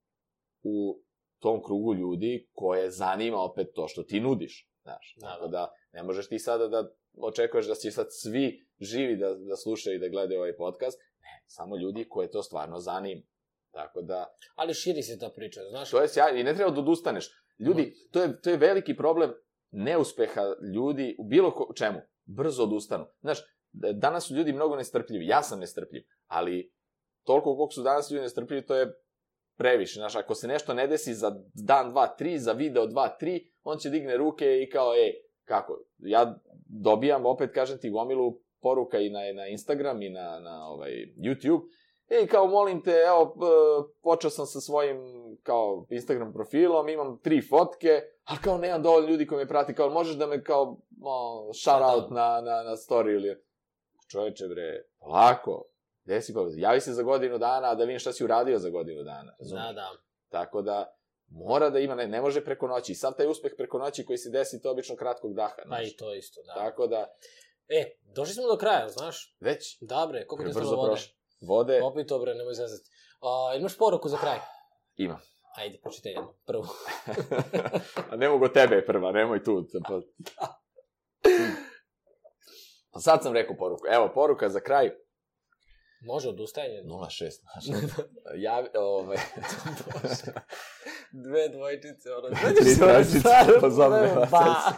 U tom krugu ljudi koje zanima opet to što ti nudiš, znaš. Da, tako da ne možeš ti sada da očekuješ da će sad svi živi da, da slušaju i da gledaju ovaj podcast, ne, samo ljudi koje to stvarno zanima. Tako da... Ali širi se ta priča, znaš? To je sjajno i ne treba da odustaneš. Ljudi, to je, to je veliki problem neuspeha ljudi u bilo ko, čemu. Brzo odustanu. Znaš, danas su ljudi mnogo nestrpljivi. Ja sam nestrpljiv. Ali toliko koliko su danas ljudi nestrpljivi, to je previše. Znaš, ako se nešto ne desi za dan, dva, tri, za video dva, tri, on će digne ruke i kao, ej, kako? Ja dobijam, opet kažem ti, gomilu poruka i na, na Instagram i na, na ovaj, YouTube. Ej, kao, molim te, evo, počeo sam sa svojim, kao, Instagram profilom, imam tri fotke, ali kao, nemam dovoljno ljudi koji me prati, kao, možeš da me, kao, oh, shout out na, na, na story ili... Čovječe, bre, lako, gde si pa, javi se za godinu dana, da vidim šta si uradio za godinu dana, razumiješ? Da, da. Tako da, mora da ima, ne, ne može preko noći, i sam taj uspeh preko noći koji se desi, to obično kratkog daha, znaš. Pa i to isto, da. Tako da... E, došli smo do kraja, znaš? Već? Da, bre, koliko ti stalo vode? Prošlo. Vode... Opet to, bre, nemoj zezati. Uh, imaš poruku za kraj? Imam. Ajde, pročitaj jednu, prvu. A ne mogu tebe prva, nemoj tu. Pa... pa sad sam rekao poruku. Evo, poruka za kraj. Može odustajanje? nula šest. Javi, ovaj... Dve dvojčice, ono... Tri dvojčice, pa zove vas.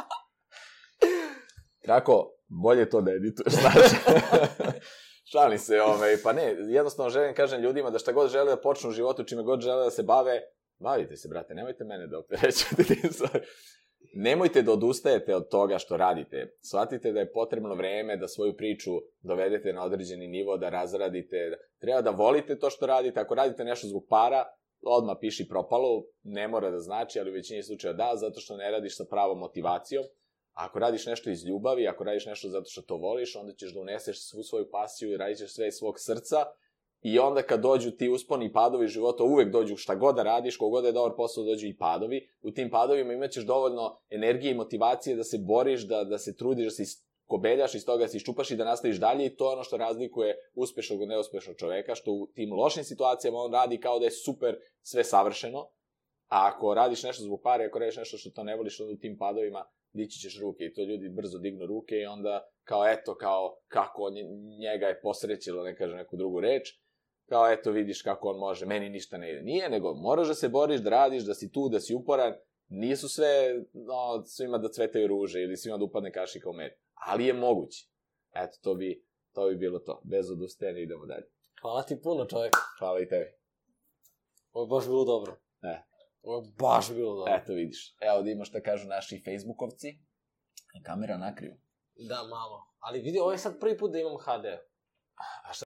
Kako, bolje to da edituješ, znači. Šalim se, ovaj, pa ne, jednostavno želim, kažem ljudima da šta god žele da počnu u životu, čime god žele da se bave, bavite se, brate, nemojte mene da opterećujete tim stvari. Nemojte da odustajete od toga što radite. Shvatite da je potrebno vreme da svoju priču dovedete na određeni nivo, da razradite. Treba da volite to što radite. Ako radite nešto zbog para, odmah piši propalo, ne mora da znači, ali u većini slučaja da, zato što ne radiš sa pravom motivacijom. Ako radiš nešto iz ljubavi, ako radiš nešto zato što to voliš, onda ćeš da uneseš svu svoju pasiju i radit ćeš sve iz svog srca. I onda kad dođu ti usponi i padovi života, uvek dođu šta god da radiš, kogod je dobar posao, dođu i padovi. U tim padovima imaćeš dovoljno energije i motivacije da se boriš, da, da se trudiš, da se iskobeljaš, iz toga se iščupaš i da nastaviš dalje. I to je ono što razlikuje uspešnog od neuspešnog čoveka, što u tim lošim situacijama on radi kao da je super, sve savršeno. A ako radiš nešto zbog pare, ako radiš nešto što to ne voliš, onda u tim padovima dići ćeš ruke i to ljudi brzo dignu ruke i onda kao eto, kao kako njega je posrećilo, ne kaže neku drugu reč, kao eto vidiš kako on može, meni ništa ne ide. Nije, nego moraš da se boriš, da radiš, da si tu, da si uporan Nisu sve, no, svima da cvetaju ruže ili svima da upadne kašika u med. Ali je moguće. Eto, to bi, to bi bilo to. Bez odustajanja idemo dalje. Hvala ti puno, čovjek. Hvala i tebi. Ovo je baš bilo dobro. Ne. Ovo je baš bilo dobro. Eto, vidiš. Evo da ima šta kažu naši Facebookovci. Kamera nakriju. Da, malo. Ali vidi, ovo je sad prvi put da imam H D. A šta